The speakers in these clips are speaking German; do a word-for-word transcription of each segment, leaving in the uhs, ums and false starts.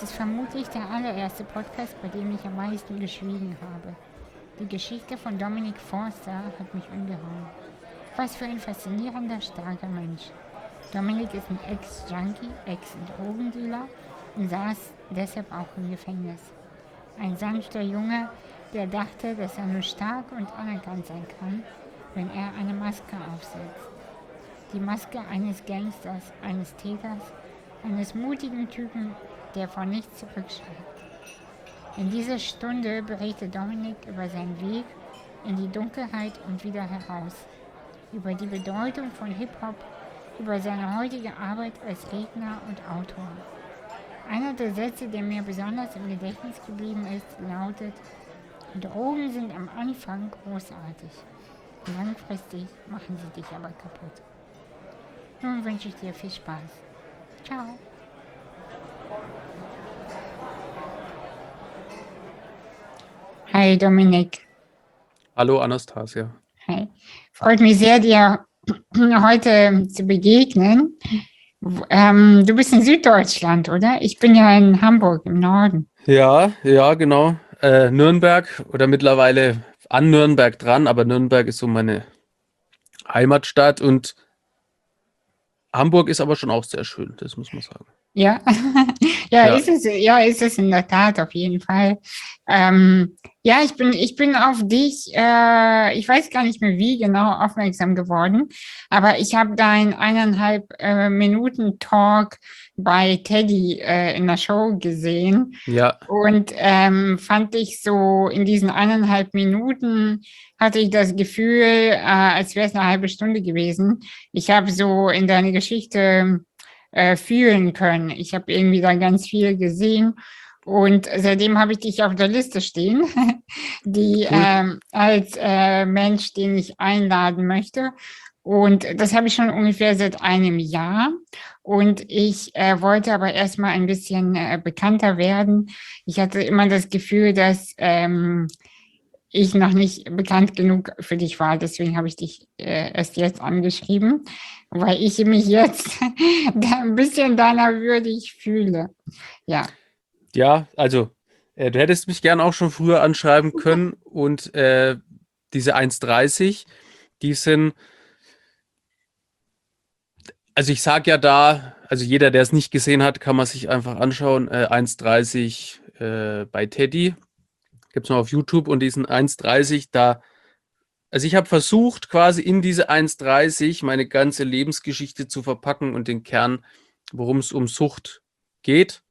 Das ist vermutlich der allererste Podcast, bei dem ich am meisten geschwiegen habe. Die Geschichte von Dominic Forster hat mich umgehauen. Was für ein faszinierender, starker Mensch. Dominic ist ein Ex-Junkie, Ex-Drogendealer und saß deshalb auch im Gefängnis. Ein sanfter Junge, der dachte, dass er nur stark und anerkannt sein kann, wenn er eine Maske aufsetzt. Die Maske eines Gangsters, eines Täters, eines mutigen Typen, der vor nichts zurückschreckt. In dieser Stunde berichtet Dominic über seinen Weg in die Dunkelheit und wieder heraus, über die Bedeutung von Hip-Hop, über seine heutige Arbeit als Redner und Autor. Einer der Sätze, der mir besonders im Gedächtnis geblieben ist, lautet: Drogen sind am Anfang großartig, langfristig machen sie dich aber kaputt. Nun wünsche ich dir viel Spaß. Ciao. Hi Dominik. Hallo Anastasia. Hi. Freut mich sehr, dir heute zu begegnen. Ähm, du bist in Süddeutschland, oder? Ich bin ja in Hamburg im Norden. Ja, ja, genau. Äh, Nürnberg oder mittlerweile an Nürnberg dran, aber Nürnberg ist so meine Heimatstadt und Hamburg ist aber schon auch sehr schön, das muss man sagen. Ja, ja, Ja, ist es, ja, ist es in der Tat auf jeden Fall. Ähm, ja, ich bin, ich bin auf dich, äh, ich weiß gar nicht mehr wie genau aufmerksam geworden, aber ich habe deinen eineinhalb äh, Minuten Talk bei Teddy äh, in der Show gesehen ja, und ähm, fand ich so in diesen eineinhalb Minuten hatte ich das Gefühl, äh, als wäre es eine halbe Stunde gewesen. Ich habe so in deine Geschichte äh, fühlen können. Ich habe irgendwie da ganz viel gesehen und seitdem habe ich dich auf der Liste stehen, die cool. ähm, als äh, Mensch, den ich einladen möchte. Und das habe ich schon ungefähr seit einem Jahr. Und ich äh, wollte aber erstmal ein bisschen äh, bekannter werden. Ich hatte immer das Gefühl, dass ähm, ich noch nicht bekannt genug für dich war. Deswegen habe ich dich äh, erst jetzt angeschrieben, weil ich mich jetzt ein bisschen deiner würdig fühle. Ja. Ja, also äh, du hättest mich gern auch schon früher anschreiben können und äh, diese eins dreißig, die sind, also ich sag ja da, also jeder, der es nicht gesehen hat, kann man sich einfach anschauen, äh, eins dreißig äh, bei Teddy. Gibt es noch auf YouTube und diesen eins dreißig, da, also ich habe versucht, quasi in diese eins dreißig meine ganze Lebensgeschichte zu verpacken und den Kern, worum es um Sucht geht.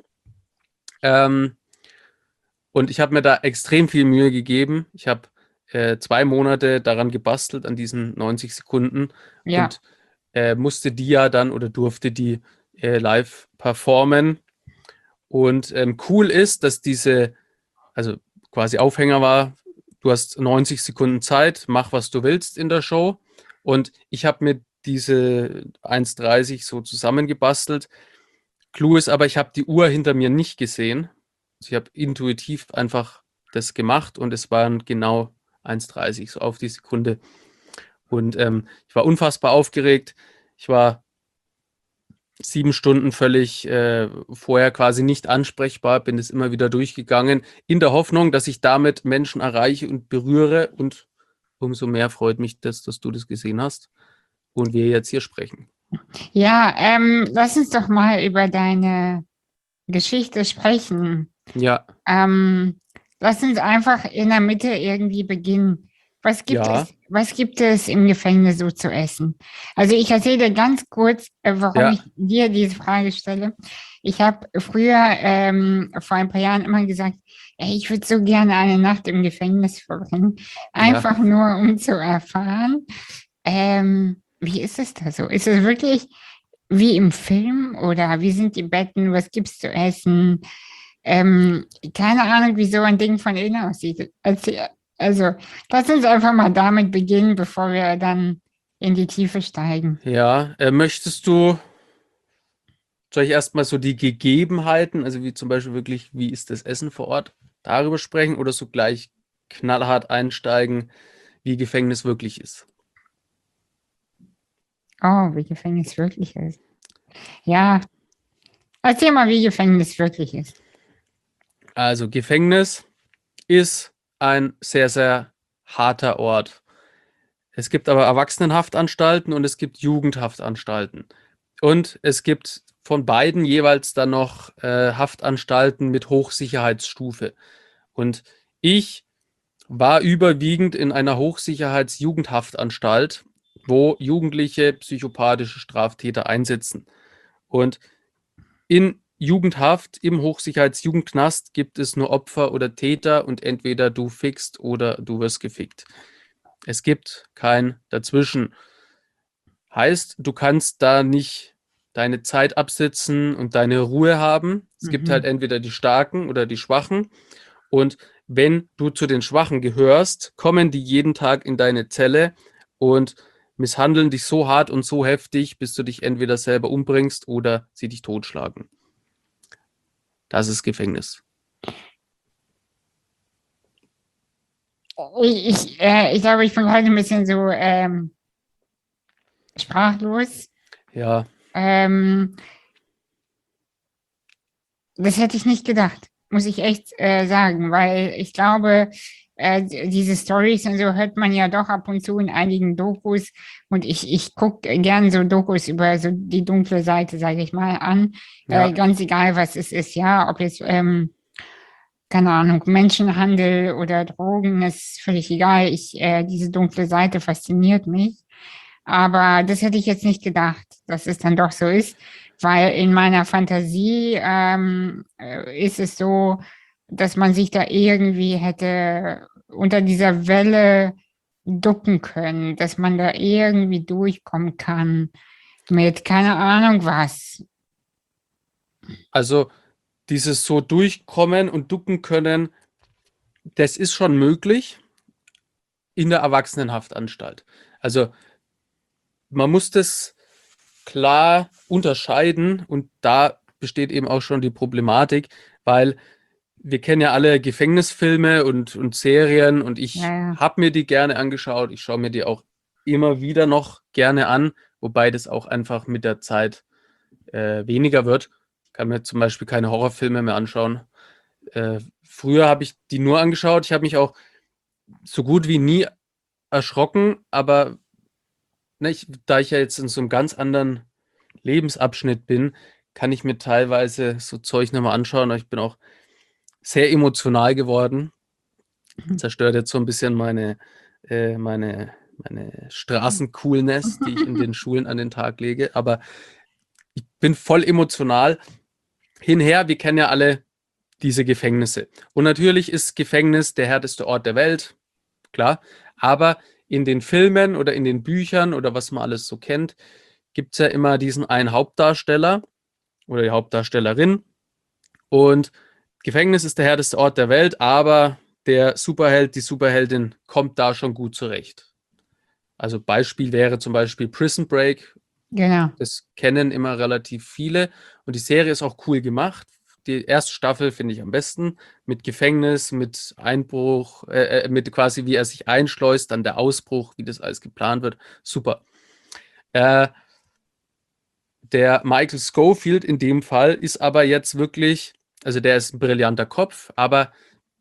Ähm, und ich habe mir da extrem viel Mühe gegeben. Ich habe äh, zwei Monate daran gebastelt, an diesen neunzig Sekunden Ja. und äh, musste die ja dann oder durfte die äh, live performen. Und ähm, cool ist, dass diese, also quasi Aufhänger war, du hast neunzig Sekunden Zeit, mach was du willst in der Show. Und ich habe mir diese eins dreißig so zusammengebastelt. Clou ist aber, ich habe die Uhr hinter mir nicht gesehen. Also ich habe intuitiv einfach das gemacht und es waren genau eins dreißig, so auf die Sekunde. Und ähm, ich war unfassbar aufgeregt. Ich war sieben Stunden völlig äh, vorher quasi nicht ansprechbar, bin es immer wieder durchgegangen, in der Hoffnung, dass ich damit Menschen erreiche und berühre. Und umso mehr freut mich das, dass du das gesehen hast und wir jetzt hier sprechen. Ja, ähm, lass uns doch mal über deine Geschichte sprechen. Ja, Ähm, lass uns einfach in der Mitte irgendwie beginnen. Was gibt ja, es, was gibt es im Gefängnis so zu essen? Also ich erzähle dir ganz kurz, äh, warum ja, ich dir diese Frage stelle. Ich habe früher ähm, vor ein paar Jahren immer gesagt, ey, ich würde so gerne eine Nacht im Gefängnis verbringen, ja. einfach nur um zu erfahren, ähm, wie ist es da so? Ist es wirklich wie im Film oder wie sind die Betten? Was gibt's zu essen? Ähm, keine Ahnung, wie so ein Ding von innen aussieht. Also, also, lass uns einfach mal damit beginnen, bevor wir dann in die Tiefe steigen. Ja, äh, möchtest du, soll ich erstmal so die Gegebenheiten, also wie zum Beispiel wirklich, wie ist das Essen vor Ort, darüber sprechen oder so gleich knallhart einsteigen, wie Gefängnis wirklich ist? Oh, wie Gefängnis wirklich ist. Ja, erzähl mal, wie Gefängnis wirklich ist. Also Gefängnis ist ein sehr, sehr harter Ort. Es gibt aber Erwachsenenhaftanstalten und es gibt Jugendhaftanstalten. Und es gibt von beiden jeweils dann noch äh, Haftanstalten mit Hochsicherheitsstufe. Und ich war überwiegend in einer Hochsicherheits-Jugendhaftanstalt, wo jugendliche psychopathische Straftäter einsitzen. Und in Jugendhaft, im Hochsicherheitsjugendknast gibt es nur Opfer oder Täter und entweder du fickst oder du wirst gefickt. Es gibt kein Dazwischen. Heißt, du kannst da nicht deine Zeit absitzen und deine Ruhe haben. Es gibt halt Mhm. entweder die Starken oder die Schwachen. Und wenn du zu den Schwachen gehörst, kommen die jeden Tag in deine Zelle und misshandeln dich so hart und so heftig, bis du dich entweder selber umbringst oder sie dich totschlagen. Das ist Gefängnis. Ich, ich, äh, ich glaube, ich bin gerade ein bisschen so ähm, sprachlos. Ja, Ähm, Das hätte ich nicht gedacht, muss ich echt äh, sagen, weil ich glaube, äh, diese Stories und so hört man ja doch ab und zu in einigen Dokus und ich, ich gucke gern so Dokus über so die dunkle Seite, sage ich mal, an, äh, ja. ganz egal, was es ist, ja, ob jetzt, ähm, keine Ahnung, Menschenhandel oder Drogen, ist völlig egal. Ich, äh, diese dunkle Seite fasziniert mich. Aber das hätte ich jetzt nicht gedacht, dass es dann doch so ist, weil in meiner Fantasie ähm, äh, ist es so, dass man sich da irgendwie hätte unter dieser Welle ducken können, dass man da irgendwie durchkommen kann mit keine Ahnung was. Also dieses so durchkommen und ducken können, das ist schon möglich in der Erwachsenenhaftanstalt. Also man muss das klar unterscheiden und da besteht eben auch schon die Problematik, weil wir kennen ja alle Gefängnisfilme und, und Serien und Ja, ich ja. habe mir die gerne angeschaut. Ich schaue mir die auch immer wieder noch gerne an, wobei das auch einfach mit der Zeit äh, weniger wird. Ich kann mir zum Beispiel keine Horrorfilme mehr anschauen. Äh, früher habe ich die nur angeschaut. Ich habe mich auch so gut wie nie erschrocken, aber ne, ich, da ich ja jetzt in so einem ganz anderen Lebensabschnitt bin, kann ich mir teilweise so Zeug nochmal anschauen. Ich bin auch sehr emotional geworden. Zerstört jetzt so ein bisschen meine, äh, meine, meine Straßencoolness, die ich in den Schulen an den Tag lege. Aber ich bin voll emotional. Hinher, wir kennen ja alle diese Gefängnisse. Und natürlich ist Gefängnis der härteste Ort der Welt, klar. Aber in den Filmen oder in den Büchern oder was man alles so kennt, gibt es ja immer diesen einen Hauptdarsteller oder die Hauptdarstellerin. Und Gefängnis ist der härteste Ort der Welt, aber der Superheld, die Superheldin kommt da schon gut zurecht. Also Beispiel wäre zum Beispiel Prison Break. Genau. Das kennen immer relativ viele. Und die Serie ist auch cool gemacht. Die erste Staffel finde ich am besten. Mit Gefängnis, mit Einbruch, äh, äh, mit quasi wie er sich einschleust, dann der Ausbruch, wie das alles geplant wird. Super. Äh, Der Michael Scofield in dem Fall ist aber jetzt wirklich, also der ist ein brillanter Kopf, aber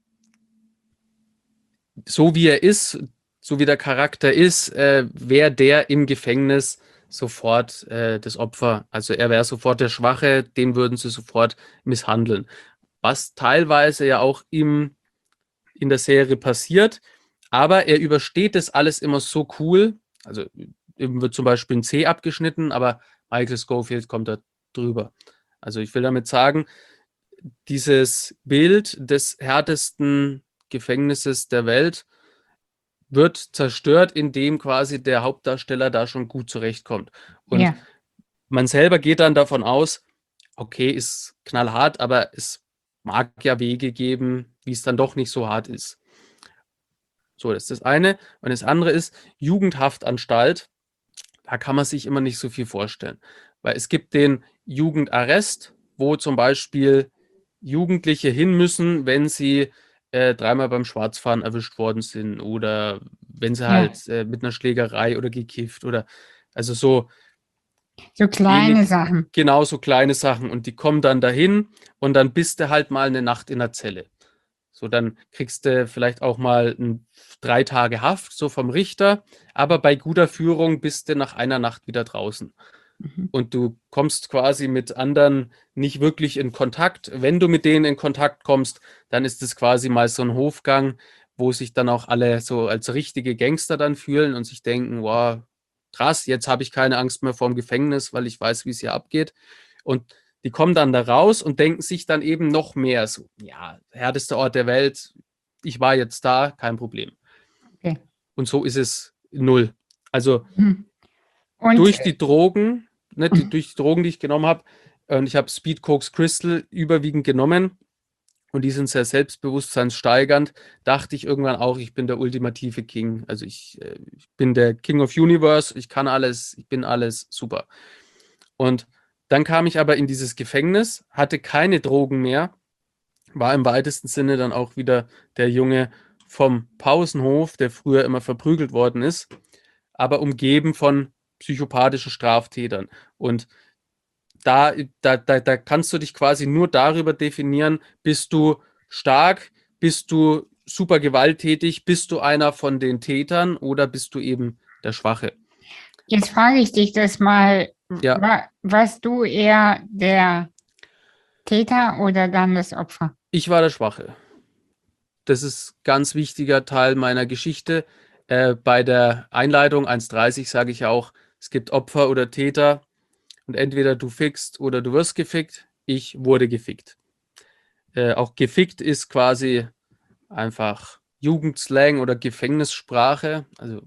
so wie er ist, so wie der Charakter ist, äh, wäre der im Gefängnis sofort äh, das Opfer. Also er wäre sofort der Schwache, den würden sie sofort misshandeln. Was teilweise ja auch im, in der Serie passiert, aber er übersteht das alles immer so cool. Also ihm wird zum Beispiel ein C abgeschnitten, aber Michael Scofield kommt da drüber. Also ich will damit sagen, dieses Bild des härtesten Gefängnisses der Welt wird zerstört, indem quasi der Hauptdarsteller da schon gut zurechtkommt. Und Ja. man selber geht dann davon aus, okay, ist knallhart, aber es mag ja Wege geben, wie es dann doch nicht so hart ist. So, das ist das eine. Und das andere ist Jugendhaftanstalt. Da kann man sich immer nicht so viel vorstellen. Weil es gibt den Jugendarrest, wo zum Beispiel Jugendliche hin müssen, wenn sie äh, dreimal beim Schwarzfahren erwischt worden sind oder wenn sie Ja. halt äh, mit einer Schlägerei oder gekifft oder also so So kleine wenig, Sachen. genau so kleine Sachen. Und die kommen dann dahin und dann bist du halt mal eine Nacht in der Zelle. So, dann kriegst du vielleicht auch mal ein, drei Tage Haft, so vom Richter. Aber bei guter Führung bist du nach einer Nacht wieder draußen. Mhm. Und du kommst quasi mit anderen nicht wirklich in Kontakt. Wenn du mit denen in Kontakt kommst, dann ist es quasi mal so ein Hofgang, wo sich dann auch alle so als richtige Gangster dann fühlen und sich denken, wow, krass, jetzt habe ich keine Angst mehr vorm Gefängnis, weil ich weiß, wie es hier abgeht. Und die kommen dann da raus und denken sich dann eben noch mehr so, ja, härtester Ort der Welt, ich war jetzt da, kein Problem. Okay. Und so ist es null. Also Mhm. Und durch die Drogen, ne, die, durch die Drogen, die ich genommen habe, und ich habe Speed, Koks, Crystal überwiegend genommen und die sind sehr selbstbewusstseinssteigernd, dachte ich irgendwann auch, ich bin der ultimative King. Also ich, äh, ich bin der King of Universe, ich kann alles, ich bin alles, super. Und dann kam ich aber in dieses Gefängnis, hatte keine Drogen mehr, war im weitesten Sinne dann auch wieder der Junge vom Pausenhof, der früher immer verprügelt worden ist, aber umgeben von psychopathischen Straftätern. Und da, da, da, da kannst du dich quasi nur darüber definieren, bist du stark, bist du super gewalttätig, bist du einer von den Tätern oder bist du eben der Schwache? jetzt frage ich dich das mal, Ja, wa warst du eher der Täter oder dann das Opfer? ich war der Schwache. Das ist ein ganz wichtiger Teil meiner Geschichte. Äh, bei der Einleitung eins dreißig sage ich auch, es gibt Opfer oder Täter und entweder du fickst oder du wirst gefickt. Ich wurde gefickt. Äh, auch gefickt ist quasi einfach Jugendslang oder Gefängnissprache. Also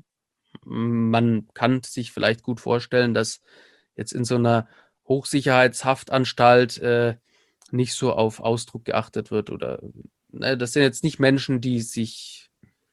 man kann sich vielleicht gut vorstellen, dass jetzt in so einer Hochsicherheitshaftanstalt äh, nicht so auf Ausdruck geachtet wird oder ne, das sind jetzt nicht Menschen, die sich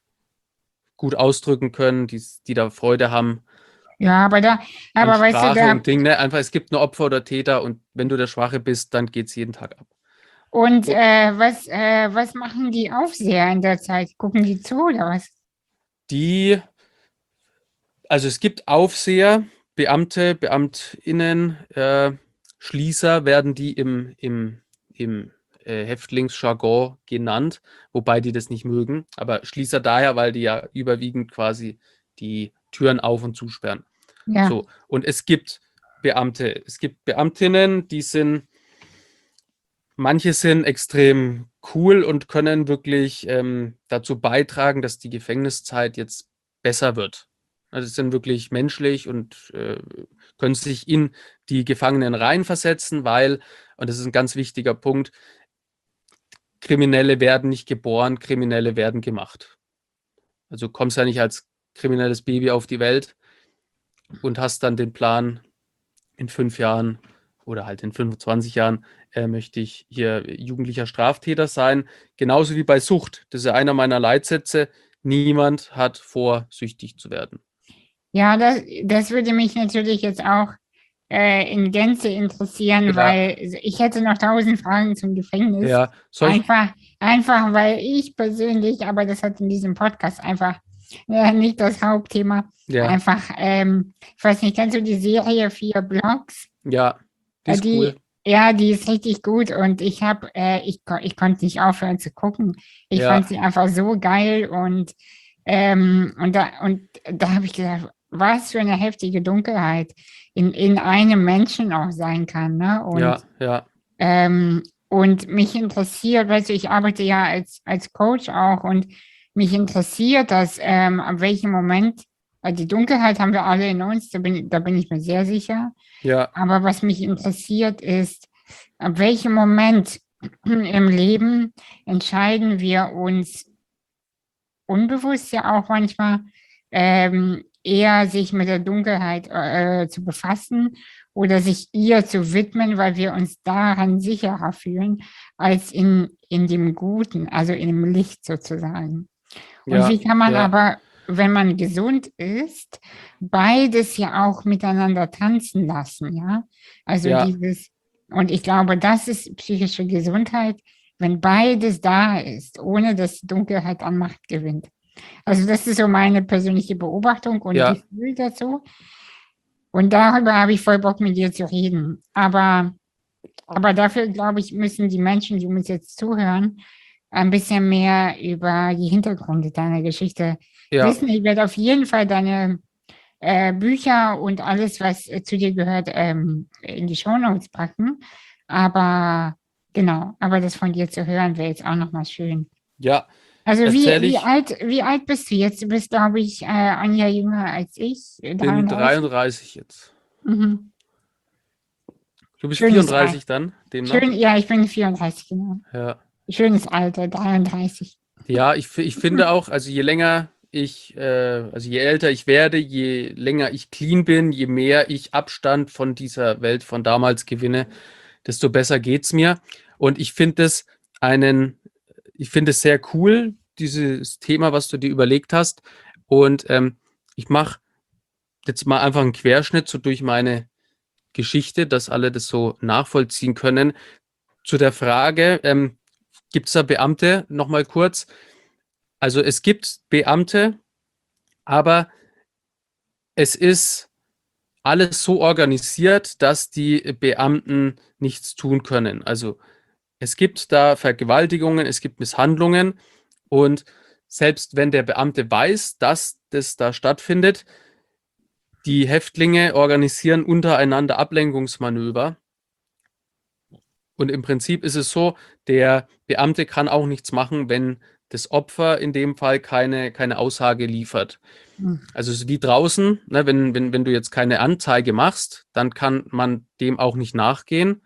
gut ausdrücken können, die, die da Freude haben Ja, aber da, an aber weißt du, Sprache da, und Ding. Ne? Einfach, es gibt nur Opfer oder Täter und wenn du der Schwache bist, dann geht es jeden Tag ab. und Und äh, was, äh, was machen die Aufseher in der Zeit? Gucken die zu oder was? die, also es gibt Aufseher, Beamte, BeamtInnen, äh, Schließer werden die im, im, im äh, Häftlingsjargon genannt, wobei die das nicht mögen. Aber Schließer daher, weil die ja überwiegend quasi die Türen auf und zusperren. Ja, So, und es gibt Beamte, es gibt Beamtinnen, die sind, manche sind extrem cool und können wirklich ähm, dazu beitragen, dass die Gefängniszeit jetzt besser wird. Also sie sind wirklich menschlich und äh, können sich in die Gefangenen reinversetzen, weil, und das ist ein ganz wichtiger Punkt, Kriminelle werden nicht geboren, Kriminelle werden gemacht. Also du kommst ja nicht als kriminelles Baby auf die Welt und hast dann den Plan, in fünf Jahren oder halt in fünfundzwanzig Jahren äh, möchte ich hier jugendlicher Straftäter sein. Genauso wie bei Sucht. Das ist ja einer meiner Leitsätze. Niemand hat vor, süchtig zu werden. ja, das, das würde mich natürlich jetzt auch äh, in Gänze interessieren, Ja, weil ich hätte noch tausend Fragen zum Gefängnis. ja. Soll ich? Einfach, einfach, weil ich persönlich, aber das hat in diesem Podcast einfach äh, nicht das Hauptthema. Ja, Einfach, ähm, ich weiß nicht, kennst du die Serie Vier Blocks? ja. Die Äh, ist cool. die, ja, die ist richtig gut und ich habe, äh, ich, ko- ich konnte nicht aufhören zu gucken. Ich Ja, fand sie einfach so geil und, ähm, und da, und da habe ich gedacht, was für eine heftige Dunkelheit in, in einem Menschen auch sein kann, ne? Und, ja, ja, ähm, und mich interessiert, weißt du, ich arbeite ja als, als Coach auch und mich interessiert das, ähm, ab welchem Moment, äh, die Dunkelheit haben wir alle in uns, da bin, da bin ich mir sehr sicher. ja, Aber was mich interessiert ist, ab welchem Moment im Leben entscheiden wir uns unbewusst ja auch manchmal ähm, eher sich mit der Dunkelheit äh, zu befassen oder sich ihr zu widmen, weil wir uns daran sicherer fühlen als in, in dem Guten, also in dem Licht sozusagen. Und ja, wie kann man ja, aber, wenn man gesund ist, beides ja auch miteinander tanzen lassen, ja? Also ja, dieses, und ich glaube, das ist psychische Gesundheit, wenn beides da ist, ohne dass die Dunkelheit an Macht gewinnt. Also das ist so meine persönliche Beobachtung und ja. Gefühl dazu. Und darüber habe ich voll Bock, mit dir zu reden. Aber, aber dafür, glaube ich, müssen die Menschen, die uns jetzt zuhören, ein bisschen mehr über die Hintergründe deiner Geschichte Ja, wissen. Ich werde auf jeden Fall deine äh, Bücher und alles, was äh, zu dir gehört, ähm, in die Shownotes packen. Aber genau, aber das von dir zu hören, wäre jetzt auch nochmal schön. ja, Also wie, erzähle wie ich, alt, wie alt bist du jetzt? Du bist, glaube ich, äh, ein Jahr jünger als ich, äh, bin dreiunddreißig. dreiunddreißig jetzt. Mhm. Du bist Schönes Alter. vierunddreißig dann, Schön, demnach? ja, ich bin vierunddreißig, genau. Ja. Schönes Alter, dreiunddreißig. Ja, ich, fi- ich finde auch, also je länger ich, äh, also je älter ich werde, je länger ich clean bin, je mehr ich Abstand von dieser Welt von damals gewinne, desto besser geht's mir. Und ich finde es einen, ich finde es sehr cool, dieses Thema, was du dir überlegt hast. Und ähm, ich mache jetzt mal einfach einen Querschnitt so durch meine Geschichte, dass alle das so nachvollziehen können. Zu der Frage, ähm, gibt es da Beamte? Nochmal kurz. Also es gibt Beamte, aber es ist alles so organisiert, dass die Beamten nichts tun können. Also es gibt da Vergewaltigungen, es gibt Misshandlungen und selbst wenn der Beamte weiß, dass das da stattfindet, die Häftlinge organisieren untereinander Ablenkungsmanöver. Und im Prinzip ist es so, der Beamte kann auch nichts machen, wenn das Opfer in dem Fall keine, keine Aussage liefert. Hm. Also es ist wie draußen, ne, wenn, wenn, wenn du jetzt keine Anzeige machst, dann kann man dem auch nicht nachgehen,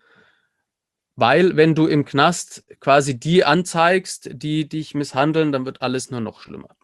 weil wenn du im Knast quasi die anzeigst, die dich misshandeln, dann wird alles nur noch schlimmer.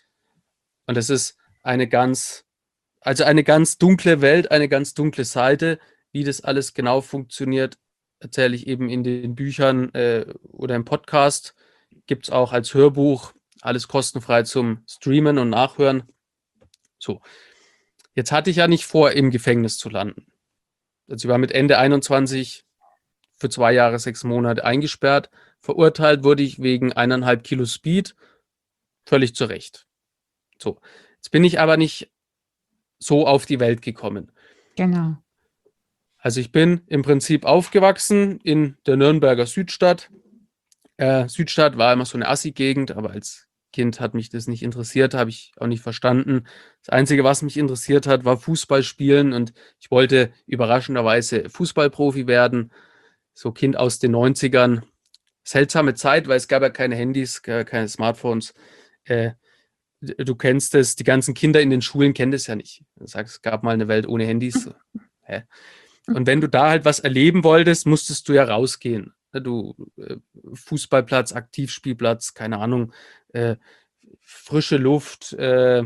Und das ist eine ganz, also eine ganz dunkle Welt, eine ganz dunkle Seite. Wie das alles genau funktioniert, erzähle ich eben in den Büchern äh, oder im Podcast. Gibt es auch als Hörbuch, alles kostenfrei zum Streamen und Nachhören. So, jetzt hatte ich ja nicht vor, im Gefängnis zu landen. Also ich war mit Ende einundzwanzig für zwei Jahre, sechs Monate eingesperrt. Verurteilt wurde ich wegen eineinhalb Kilo Speed. Völlig zu Recht. So, jetzt bin ich aber nicht so auf die Welt gekommen. Genau. Also ich bin im Prinzip aufgewachsen in der Nürnberger Südstadt. Äh, Südstadt war immer so eine Assi-Gegend, aber als Kind hat mich das nicht interessiert, habe ich auch nicht verstanden. Das Einzige, was mich interessiert hat, war Fußball spielen und ich wollte überraschenderweise Fußballprofi werden. So Kind aus den neunzigern. Seltsame Zeit, weil es gab ja keine Handys, keine Smartphones. Äh, du kennst es, die ganzen Kinder in den Schulen kennen das ja nicht. Du sagst, es gab mal eine Welt ohne Handys. Hä? Und wenn du da halt was erleben wolltest, musstest du ja rausgehen. Du äh, Fußballplatz, Aktivspielplatz, keine Ahnung, äh, frische Luft, äh,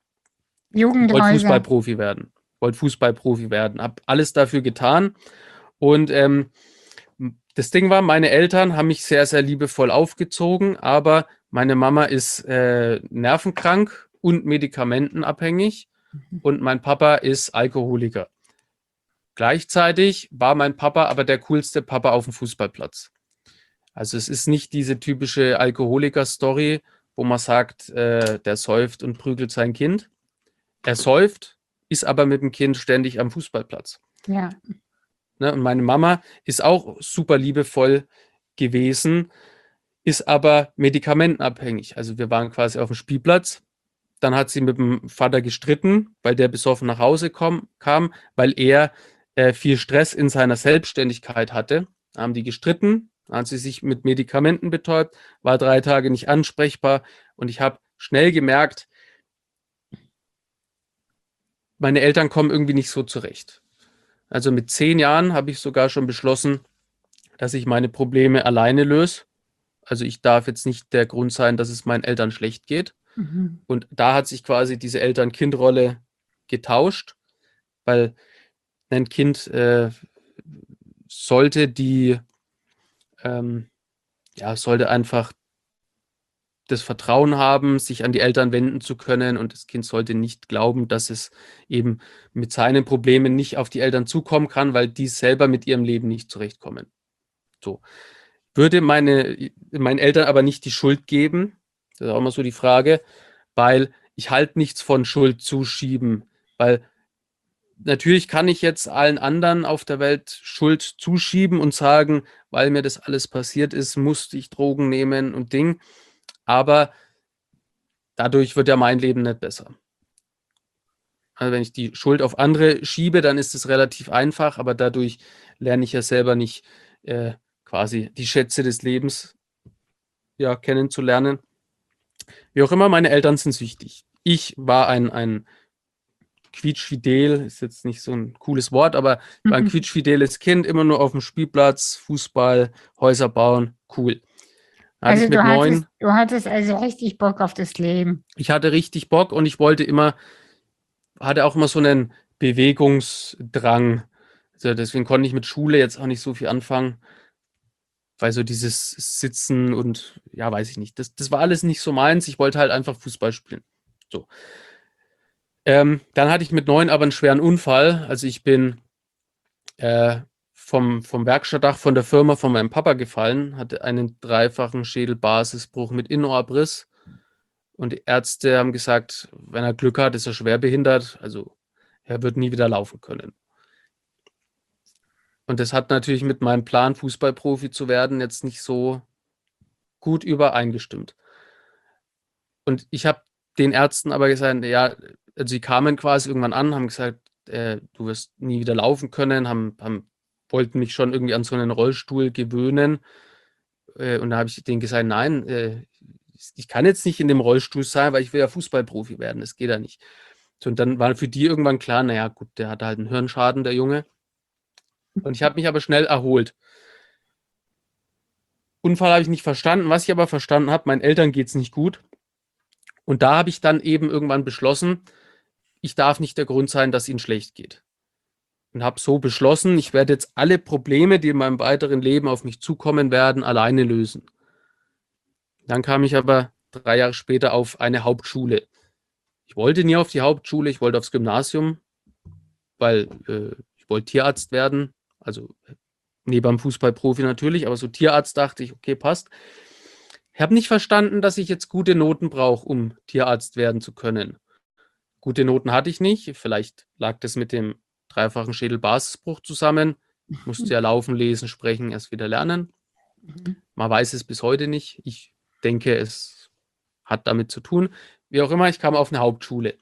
wollte Jugendhäuser. Fußballprofi werden, wollte Fußballprofi werden, habe alles dafür getan. Und ähm, das Ding war, meine Eltern haben mich sehr, sehr liebevoll aufgezogen, aber meine Mama ist äh, nervenkrank und medikamentenabhängig und mein Papa ist Alkoholiker. Gleichzeitig war mein Papa aber der coolste Papa auf dem Fußballplatz. Also es ist nicht diese typische Alkoholiker-Story, wo man sagt, äh, der säuft und prügelt sein Kind. Er säuft, ist aber mit dem Kind ständig am Fußballplatz. Ja. Ne? Und meine Mama ist auch super liebevoll gewesen, ist aber medikamentenabhängig. Also wir waren quasi auf dem Spielplatz. Dann hat sie mit dem Vater gestritten, weil der besoffen nach Hause komm, kam, weil er äh, viel Stress in seiner Selbstständigkeit hatte. Da haben die gestritten, dann hat sie sich mit Medikamenten betäubt, war drei Tage nicht ansprechbar und ich habe schnell gemerkt, meine Eltern kommen irgendwie nicht so zurecht. Also mit zehn Jahren habe ich sogar schon beschlossen, dass ich meine Probleme alleine löse. Also ich darf jetzt nicht der Grund sein, dass es meinen Eltern schlecht geht. Mhm. Und da hat sich quasi diese Eltern-Kind-Rolle getauscht, weil ein Kind äh, sollte die, ähm, ja, sollte einfach das Vertrauen haben, sich an die Eltern wenden zu können und das Kind sollte nicht glauben, dass es eben mit seinen Problemen nicht auf die Eltern zukommen kann, weil die selber mit ihrem Leben nicht zurechtkommen. So. Würde meine, meinen Eltern aber nicht die Schuld geben, das ist auch immer so die Frage, weil ich halte nichts von Schuld zuschieben, weil natürlich kann ich jetzt allen anderen auf der Welt Schuld zuschieben und sagen, weil mir das alles passiert ist, musste ich Drogen nehmen und Ding. Aber dadurch wird ja mein Leben nicht besser. Also wenn ich die Schuld auf andere schiebe, dann ist es relativ einfach, aber dadurch lerne ich ja selber nicht äh, quasi die Schätze des Lebens ja, kennenzulernen. Wie auch immer, meine Eltern sind süchtig. Ich war ein, ein quietschfidel, ist jetzt nicht so ein cooles Wort, aber ich war ein quietschfideles Kind, immer nur auf dem Spielplatz, Fußball, Häuser bauen, cool. Da hatte Also ich du mit hattest, neun, du hattest also richtig Bock auf das Leben. ich hatte richtig Bock und ich wollte immer, hatte auch immer so einen Bewegungsdrang. Also deswegen konnte ich mit Schule jetzt auch nicht so viel anfangen, weil so dieses Sitzen und ja, weiß ich nicht, das, das war alles nicht so meins. Ich wollte halt einfach Fußball spielen. So. Ähm, dann hatte ich mit neun aber einen schweren Unfall. Also ich bin äh, vom, vom Werkstattdach von der Firma von meinem Papa gefallen, hatte einen dreifachen Schädelbasisbruch mit Innenohrabriss. Und die Ärzte haben gesagt, wenn er Glück hat, ist er schwerbehindert. Also er wird nie wieder laufen können. Und das hat natürlich mit meinem Plan, Fußballprofi zu werden, jetzt nicht so gut übereingestimmt. Und ich habe den Ärzten aber gesagt, ja, also sie kamen quasi irgendwann an, haben gesagt, äh, du wirst nie wieder laufen können, haben, haben, wollten mich schon irgendwie an so einen Rollstuhl gewöhnen. Äh, und da habe ich denen gesagt, nein, äh, ich kann jetzt nicht in dem Rollstuhl sein, weil ich will ja Fußballprofi werden. Das geht ja nicht. So, und dann war für die irgendwann klar, naja, gut, der hat halt einen Hirnschaden, der Junge. Und ich habe mich aber schnell erholt. Unfall habe ich nicht verstanden. Was ich aber verstanden habe, meinen Eltern geht es nicht gut. Und da habe ich dann eben irgendwann beschlossen, ich darf nicht der Grund sein, dass ihnen schlecht geht. Und habe so beschlossen, ich werde jetzt alle Probleme, die in meinem weiteren Leben auf mich zukommen werden, alleine lösen. Dann kam ich aber drei Jahre später auf eine Hauptschule. Ich wollte nie auf die Hauptschule, ich wollte aufs Gymnasium, weil äh, ich wollte Tierarzt werden. Also neben Fußballprofi natürlich, aber so Tierarzt dachte ich, okay, passt. Ich habe nicht verstanden, dass ich jetzt gute Noten brauche, um Tierarzt werden zu können. Gute Noten hatte ich nicht. Vielleicht lag das mit dem dreifachen Schädelbasisbruch zusammen. Ich musste ja laufen, lesen, sprechen, erst wieder lernen. Man weiß es bis heute nicht. Ich denke, es hat damit zu tun. Wie auch immer, ich kam auf eine Hauptschule.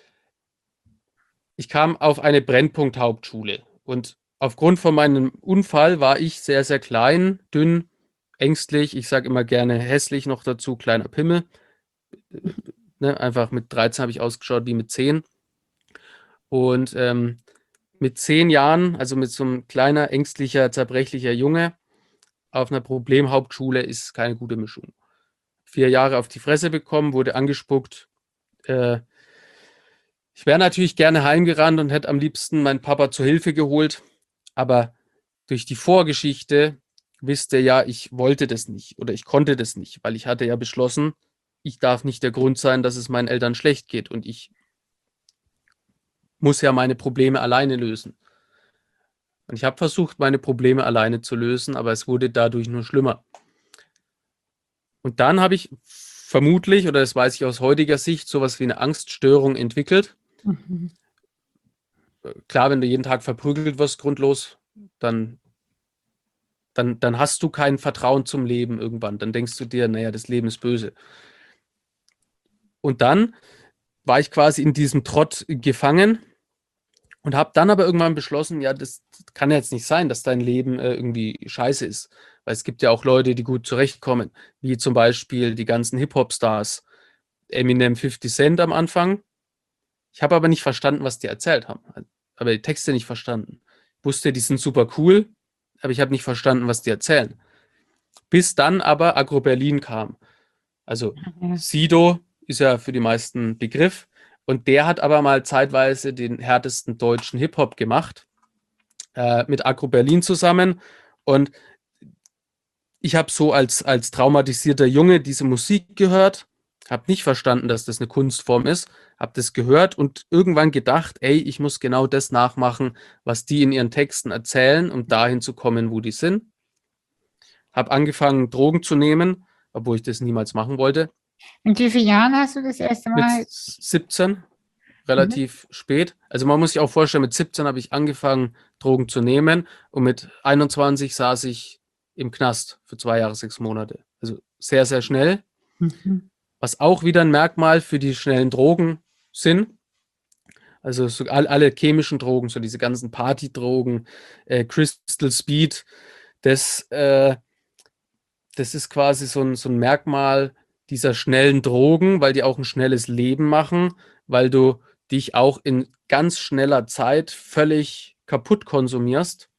Ich kam auf eine Brennpunkt-Hauptschule. Und aufgrund von meinem Unfall war ich sehr, sehr klein, dünn, ängstlich. Ich sage immer gerne hässlich noch dazu, kleiner Pimmel. Ne, einfach mit dreizehn habe ich ausgeschaut wie mit zehn. Und ähm, mit zehn Jahren, also mit so einem kleiner, ängstlicher, zerbrechlicher Junge auf einer Problemhauptschule ist keine gute Mischung. Vier Jahre auf die Fresse bekommen, wurde angespuckt. Äh, ich wäre natürlich gerne heimgerannt und hätte am liebsten meinen Papa zur Hilfe geholt, aber durch die Vorgeschichte wisst ihr ja, ich wollte das nicht oder ich konnte das nicht, weil ich hatte ja beschlossen, ich darf nicht der Grund sein, dass es meinen Eltern schlecht geht und ich muss ja meine Probleme alleine lösen. Und ich habe versucht, meine Probleme alleine zu lösen, aber es wurde dadurch nur schlimmer. Und dann habe ich vermutlich, oder das weiß ich aus heutiger Sicht, sowas wie eine Angststörung entwickelt. Mhm. Klar, wenn du jeden Tag verprügelt wirst, grundlos, dann, dann, dann hast du kein Vertrauen zum Leben irgendwann. Dann denkst du dir, naja, das Leben ist böse. Und dann war ich quasi in diesem Trott gefangen und habe dann aber irgendwann beschlossen, ja, das kann jetzt nicht sein, dass dein Leben äh, irgendwie scheiße ist. Weil es gibt ja auch Leute, die gut zurechtkommen, wie zum Beispiel die ganzen Hip-Hop-Stars, Eminem, fifty Cent am Anfang. Ich habe aber nicht verstanden, was die erzählt haben. Aber die Texte nicht verstanden. Ich wusste, die sind super cool, aber ich habe nicht verstanden, was die erzählen. Bis dann aber Agro Berlin kam. Also Ja. Sido ist ja für die meisten Begriff. Und der hat aber mal zeitweise den härtesten deutschen Hip-Hop gemacht, äh, mit Agro Berlin zusammen. Und ich habe so als, als traumatisierter Junge diese Musik gehört, habe nicht verstanden, dass das eine Kunstform ist, habe das gehört und irgendwann gedacht, ey, ich muss genau das nachmachen, was die in ihren Texten erzählen, um dahin zu kommen, wo die sind. Habe angefangen, Drogen zu nehmen, obwohl ich das niemals machen wollte. Mit wie vielen Jahren hast du das erste Mit Mal? siebzehn. relativ mhm. spät. Also man muss sich auch vorstellen, mit siebzehn habe ich angefangen, Drogen zu nehmen und mit einundzwanzig saß ich im Knast für zwei Jahre, sechs Monate. Also sehr, sehr schnell. Mhm. Was auch wieder ein Merkmal für die schnellen Drogen sind. Also so all, alle chemischen Drogen, so diese ganzen Partydrogen, äh, Crystal Speed, das, äh, das ist quasi so ein, so ein Merkmal dieser schnellen Drogen, weil die auch ein schnelles Leben machen, weil du dich auch in ganz schneller Zeit völlig kaputt konsumierst.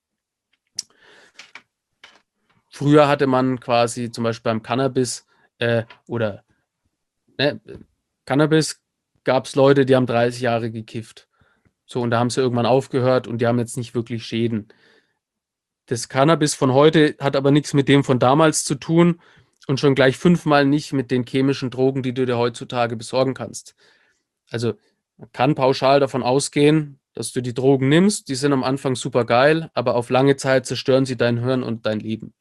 Früher hatte man quasi zum Beispiel beim Cannabis äh, oder ne, Cannabis gab es Leute, die haben dreißig Jahre gekifft. So, und da haben sie irgendwann aufgehört und die haben jetzt nicht wirklich Schäden. Das Cannabis von heute hat aber nichts mit dem von damals zu tun und schon gleich fünfmal nicht mit den chemischen Drogen, die du dir heutzutage besorgen kannst. Also man kann pauschal davon ausgehen, dass du die Drogen nimmst, die sind am Anfang super geil, aber auf lange Zeit zerstören sie dein Hirn und dein Leben.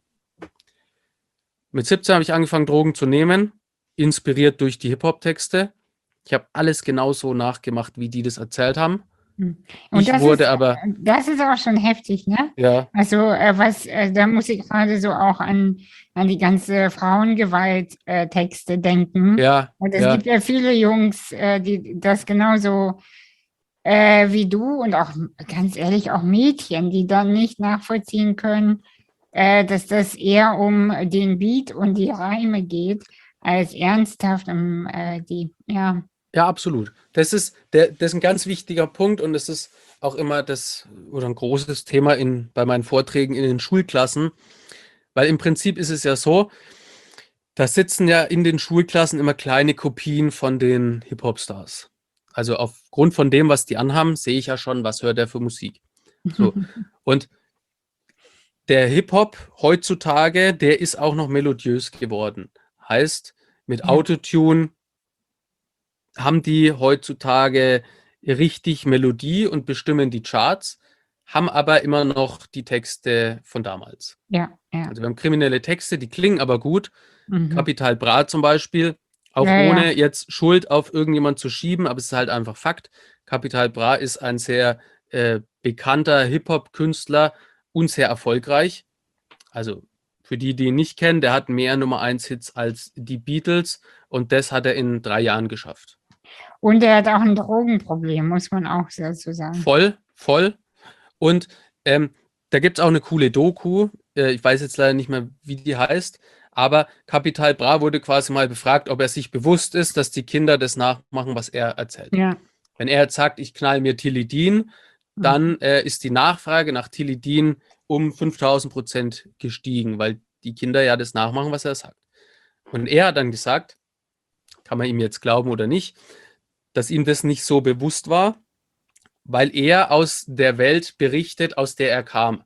Mit siebzehn habe ich angefangen, Drogen zu nehmen, inspiriert durch die Hip-Hop-Texte. Ich habe alles genauso nachgemacht, wie die das erzählt haben. Und ich das wurde ist, aber. Das ist auch schon heftig, ne? Ja. Also, äh, was, äh, da muss ich gerade so auch an, an die ganze Frauengewalt-Texte denken. Ja. Und es ja. gibt ja viele Jungs, äh, die das genauso äh, wie du und auch ganz ehrlich auch Mädchen, die dann nicht nachvollziehen können, äh, dass das eher um den Beat und die Reime geht, als ernsthaft um äh, die, ja. Ja, absolut. Das ist, der, das ist ein ganz wichtiger Punkt und das ist auch immer das oder ein großes Thema in, bei meinen Vorträgen in den Schulklassen, weil im Prinzip ist es ja so, da sitzen ja in den Schulklassen immer kleine Kopien von den Hip-Hop-Stars. Also aufgrund von dem, was die anhaben, sehe ich ja schon, was hört er für Musik. So. Und der Hip-Hop heutzutage, der ist auch noch melodiös geworden. Heißt, mit Autotune haben die heutzutage richtig Melodie und bestimmen die Charts, haben aber immer noch die Texte von damals. Ja, ja. Also wir haben kriminelle Texte, die klingen aber gut. Mhm. Capital Bra zum Beispiel, auch ja, ohne ja. jetzt Schuld auf irgendjemand zu schieben, aber es ist halt einfach Fakt. Capital Bra ist ein sehr äh, bekannter Hip-Hop-Künstler und sehr erfolgreich. Also für die, die ihn nicht kennen, der hat mehr Nummer eins Hits als die Beatles und das hat er in drei Jahren geschafft. Und er hat auch ein Drogenproblem, muss man auch dazu sagen. Voll, voll. Und ähm, da gibt es auch eine coole Doku. Äh, ich weiß jetzt leider nicht mehr, wie die heißt. Aber Capital Bra wurde quasi mal befragt, ob er sich bewusst ist, dass die Kinder das nachmachen, was er erzählt. Ja. Wenn er jetzt sagt, ich knall mir Tilidin, dann äh, ist die Nachfrage nach Tilidin um fünftausend Prozent gestiegen, weil die Kinder ja das nachmachen, was er sagt. Und er hat dann gesagt, kann man ihm jetzt glauben oder nicht, dass ihm das nicht so bewusst war, weil er aus der Welt berichtet, aus der er kam.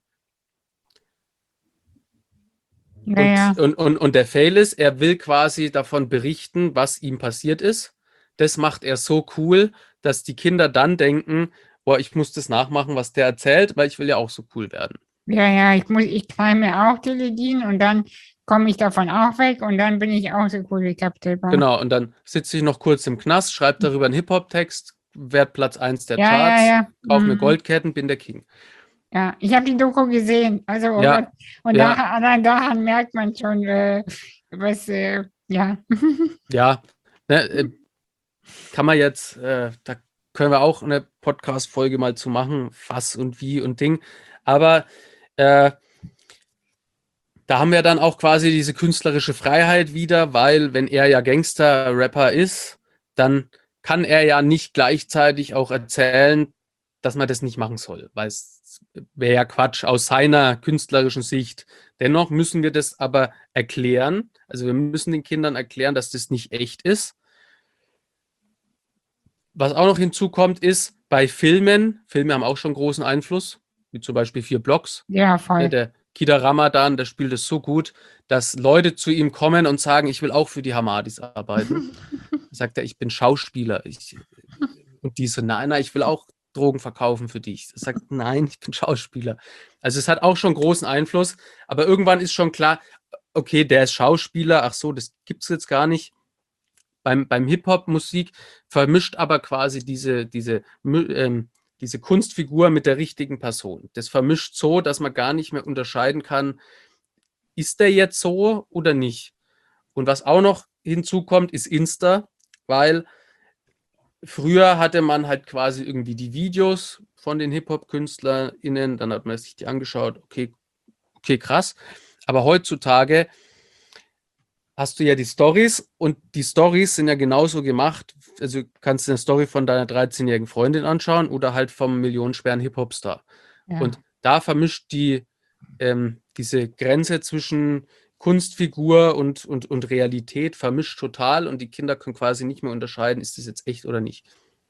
Ja, und, und, und, und der Fail ist, er will quasi davon berichten, was ihm passiert ist. Das macht er so cool, dass die Kinder dann denken, boah, ich muss das nachmachen, was der erzählt, weil ich will ja auch so cool werden. Ja, ja, ich muss, ich knall mir auch Tilidin und dann komme ich davon auch weg und dann bin ich auch so cool wie Capital Bra. Genau, und dann sitze ich noch kurz im Knast, schreibe darüber einen Hip-Hop-Text, werd Platz eins der ja, Charts, ja, ja. kauf Mhm. mir Goldketten, bin der King. Ja, ich habe die Doku gesehen. Also, ja, und, und ja. da, allein daran merkt man schon, äh, was, äh, ja. Ja, ne, äh, kann man jetzt, äh, da können wir auch eine Podcast-Folge mal zu machen, was und wie und Ding. Aber äh, da haben wir dann auch quasi diese künstlerische Freiheit wieder, weil wenn er ja Gangster-Rapper ist, dann kann er ja nicht gleichzeitig auch erzählen, dass man das nicht machen soll, weil es wäre ja Quatsch aus seiner künstlerischen Sicht. Dennoch müssen wir das aber erklären. Also wir müssen den Kindern erklären, dass das nicht echt ist. Was auch noch hinzukommt, ist, bei Filmen, Filme haben auch schon großen Einfluss, wie zum Beispiel vier Blocks. Ja, voll. Der Kida Ramadan, der spielt es so gut, dass Leute zu ihm kommen und sagen, ich will auch für die Hamadis arbeiten. Da sagt er, ich bin Schauspieler. Ich, und die so, nein, nein, ich will auch Drogen verkaufen für dich. Er sagt, nein, ich bin Schauspieler. Also es hat auch schon großen Einfluss, aber irgendwann ist schon klar, okay, der ist Schauspieler, ach so, das gibt es jetzt gar nicht. beim, beim Hip-Hop-Musik vermischt aber quasi diese, diese, ähm, diese Kunstfigur mit der richtigen Person. Das vermischt so, dass man gar nicht mehr unterscheiden kann, ist der jetzt so oder nicht? Und was auch noch hinzukommt, ist Insta, weil früher hatte man halt quasi irgendwie die Videos von den Hip-Hop-KünstlerInnen, dann hat man sich die angeschaut, okay, okay, krass. Aber heutzutage hast du ja die Stories und die Stories sind ja genauso gemacht. Also kannst du eine Story von deiner dreizehnjährigen Freundin anschauen oder halt vom millionenschweren Hip-Hop-Star. Ja. Und da vermischt die ähm, diese Grenze zwischen Kunstfigur und, und, und Realität vermischt total und die Kinder können quasi nicht mehr unterscheiden, ist das jetzt echt oder nicht.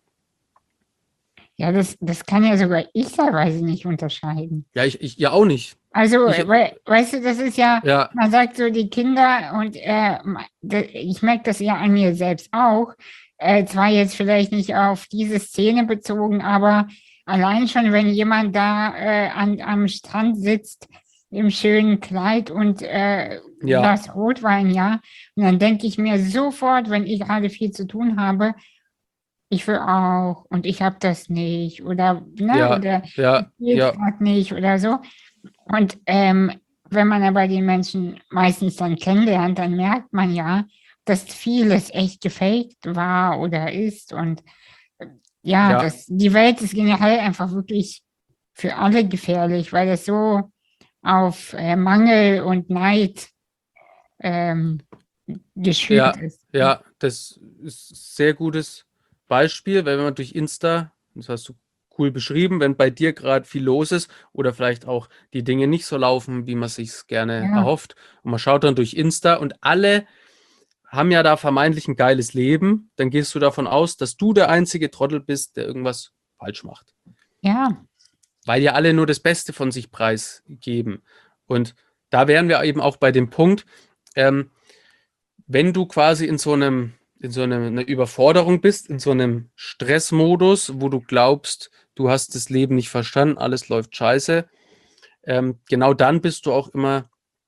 Ja, das, das kann ja sogar ich teilweise nicht unterscheiden. Ja, ich, ich ja auch nicht. Also, Ich, we, weißt du, das ist ja, ja, man sagt so, die Kinder und äh, ma- de- ich merke das ja an mir selbst auch, äh, zwar jetzt vielleicht nicht auf diese Szene bezogen, aber allein schon, wenn jemand da äh, an, am Strand sitzt im schönen Kleid und äh, ja, Glas Rotwein, ja, und dann denke ich mir sofort, wenn ich gerade viel zu tun habe, ich will auch und ich habe das nicht oder, ne, ja, oder ja, geht ja, gerade nicht oder so. Und ähm, wenn man aber die Menschen meistens dann kennenlernt, dann merkt man ja, dass vieles echt gefaked war oder ist. Und äh, ja, ja, das, die Welt ist generell einfach wirklich für alle gefährlich, weil es so auf äh, Mangel und Neid ähm, geschürt ja, ist. ja, das ist ein sehr gutes Beispiel, weil wenn man durch Insta, das hast du cool beschrieben, wenn bei dir gerade viel los ist oder vielleicht auch die Dinge nicht so laufen, wie man sich gerne Ja, erhofft und man schaut dann durch Insta und alle haben ja da vermeintlich ein geiles Leben, dann gehst du davon aus, dass du der einzige Trottel bist, der irgendwas falsch macht. ja, Weil ja alle nur das Beste von sich preisgeben. Und da wären wir eben auch bei dem Punkt, ähm, wenn du quasi in so einem, in so einem, einer Überforderung bist, in so einem Stressmodus, wo du glaubst, du hast das Leben nicht verstanden, alles läuft scheiße, ähm, genau dann bist du auch immer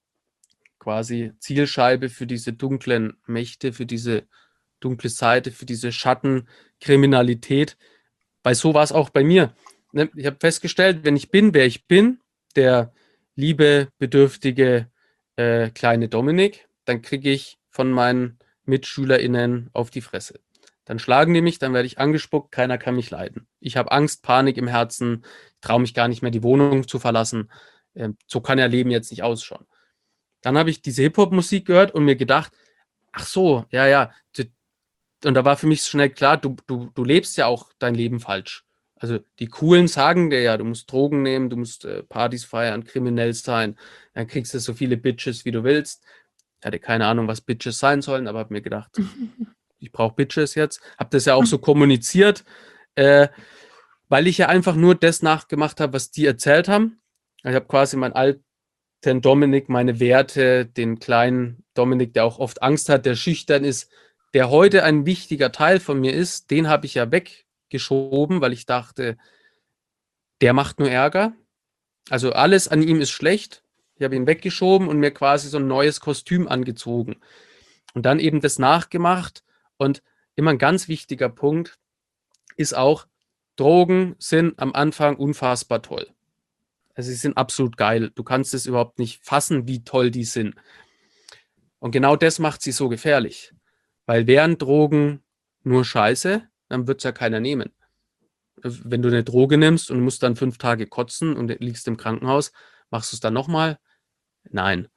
quasi Zielscheibe für diese dunklen Mächte, für diese dunkle Seite, für diese Schattenkriminalität. Weil so war es auch bei mir. Ne? Ich habe festgestellt, wenn ich bin, wer ich bin, der liebe, bedürftige äh, kleine Dominik, dann kriege ich von meinen MitschülerInnen auf die Fresse. Dann schlagen die mich, dann werde ich angespuckt, keiner kann mich leiden. Ich habe Angst, Panik im Herzen, traue mich gar nicht mehr, die Wohnung zu verlassen. Ähm, so kann ja Leben jetzt nicht ausschauen. Dann habe ich diese Hip-Hop-Musik gehört und mir gedacht, ach so, ja, ja. Und da war für mich schnell klar, du, du, du lebst ja auch dein Leben falsch. Also die Coolen sagen dir ja, du musst Drogen nehmen, du musst äh, Partys feiern, kriminell sein, dann kriegst du so viele Bitches, wie du willst. Ich hatte keine Ahnung, was Bitches sein sollen, aber habe mir gedacht, ich brauche Bitches jetzt. Habe das ja auch so kommuniziert, äh, weil ich ja einfach nur das nachgemacht habe, was die erzählt haben. Ich habe quasi meinen alten Dominik, meine Werte, den kleinen Dominik, der auch oft Angst hat, der schüchtern ist, der heute ein wichtiger Teil von mir ist, den habe ich ja weggeschoben, weil ich dachte, der macht nur Ärger. Also alles an ihm ist schlecht. Ich habe ihn weggeschoben und mir quasi so ein neues Kostüm angezogen. Und dann eben das nachgemacht. Und immer ein ganz wichtiger Punkt ist auch, Drogen sind am Anfang unfassbar toll. Also sie sind absolut geil. Du kannst es überhaupt nicht fassen, wie toll die sind. Und genau das macht sie so gefährlich. Weil wären Drogen nur Scheiße, dann wird es ja keiner nehmen. Wenn du eine Droge nimmst und musst dann fünf Tage kotzen und liegst im Krankenhaus, machst du es dann nochmal? Nein.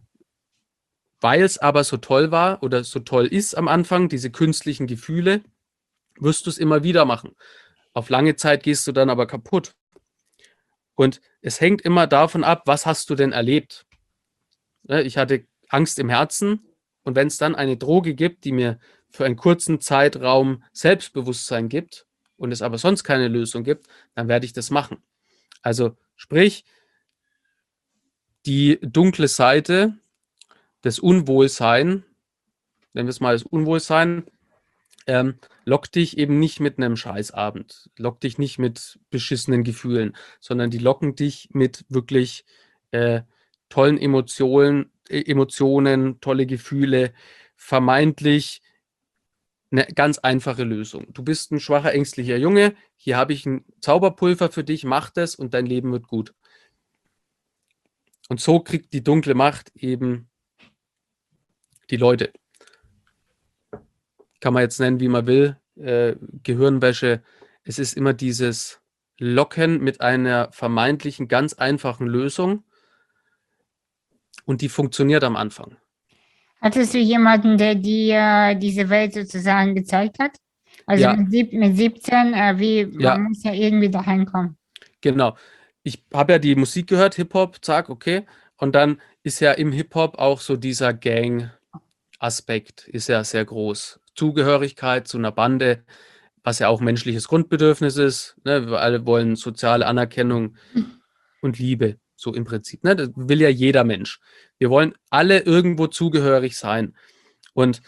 Weil es aber so toll war oder so toll ist am Anfang, diese künstlichen Gefühle, wirst du es immer wieder machen. Auf lange Zeit gehst du dann aber kaputt. Und es hängt immer davon ab, was hast du denn erlebt? Ich hatte Angst im Herzen und wenn es dann eine Droge gibt, die mir für einen kurzen Zeitraum Selbstbewusstsein gibt und es aber sonst keine Lösung gibt, dann werde ich das machen. Also sprich, die dunkle Seite, das Unwohlsein, nennen wir es mal das Unwohlsein, ähm, lockt dich eben nicht mit einem Scheißabend, lockt dich nicht mit beschissenen Gefühlen, sondern die locken dich mit wirklich äh, tollen Emotionen, äh, Emotionen, tolle Gefühle, vermeintlich eine ganz einfache Lösung. Du bist ein schwacher, ängstlicher Junge, hier habe ich ein Zauberpulver für dich, mach das und dein Leben wird gut. Und so kriegt die dunkle Macht eben die Leute. Kann man jetzt nennen, wie man will, äh, Gehirnwäsche. Es ist immer dieses Locken mit einer vermeintlichen, ganz einfachen Lösung und die funktioniert am Anfang. Hattest du jemanden, der dir diese Welt sozusagen gezeigt hat? Also Ja, mit, sieb mit siebzehn, äh, wie, ja, man muss ja irgendwie dahin kommen. genau. Ich habe ja die Musik gehört, Hip-Hop, zack, okay. Und dann ist ja im Hip-Hop auch so dieser Gang-Aspekt, ist ja sehr groß. Zugehörigkeit zu einer Bande, was ja auch menschliches Grundbedürfnis ist. Ne? Wir alle wollen soziale Anerkennung und Liebe, so im Prinzip. Ne? Das will ja jeder Mensch. Wir wollen alle irgendwo zugehörig sein. Und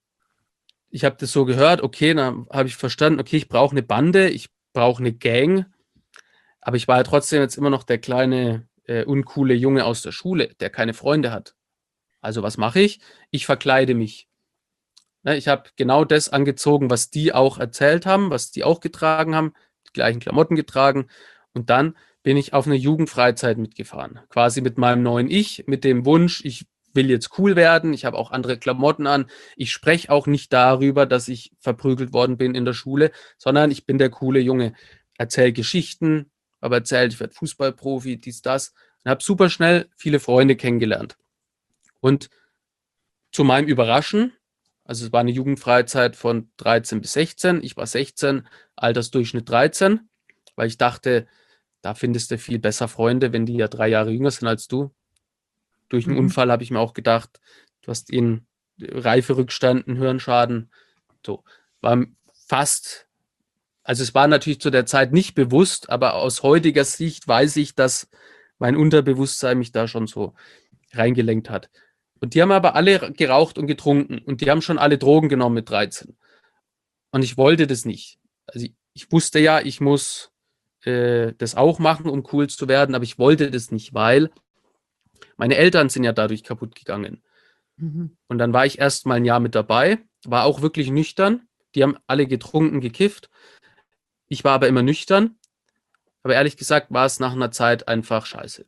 ich habe das so gehört, okay, dann habe ich verstanden, okay, ich brauche eine Bande, ich brauche eine Gang, aber ich war ja trotzdem jetzt immer noch der kleine, äh, uncoole Junge aus der Schule, der keine Freunde hat. Also was mache ich? Ich verkleide mich. Ne, ich habe genau das angezogen, was die auch erzählt haben, was die auch getragen haben, die gleichen Klamotten getragen. Und dann bin ich auf eine Jugendfreizeit mitgefahren. Quasi mit meinem neuen Ich, mit dem Wunsch, ich will jetzt cool werden, ich habe auch andere Klamotten an. Ich spreche auch nicht darüber, dass ich verprügelt worden bin in der Schule, sondern ich bin der coole Junge. Erzähle Geschichten, aber erzählt, ich werde Fußballprofi, dies, das. Und habe super schnell viele Freunde kennengelernt. Und zu meinem Überraschen, also es war eine Jugendfreizeit von dreizehn bis sechzehn. Ich war sechzehn, Altersdurchschnitt dreizehn, weil ich dachte, da findest du viel besser Freunde, wenn die ja drei Jahre jünger sind als du. Durch einen Mhm. Unfall habe ich mir auch gedacht, du hast ihnen Reiferückstand, einen Hirnschaden. So, war fast, also es war natürlich zu der Zeit nicht bewusst, aber aus heutiger Sicht weiß ich, dass mein Unterbewusstsein mich da schon so reingelenkt hat. Und die haben aber alle geraucht und getrunken und die haben schon alle Drogen genommen mit dreizehn. Und ich wollte das nicht. Also ich, ich wusste ja, ich muss äh, das auch machen, um cool zu werden, aber ich wollte das nicht, weil meine Eltern sind ja dadurch kaputt gegangen. Mhm. Und dann war ich erst mal ein Jahr mit dabei, war auch wirklich nüchtern. Die haben alle getrunken, gekifft. Ich war aber immer nüchtern. Aber ehrlich gesagt war es nach einer Zeit einfach scheiße.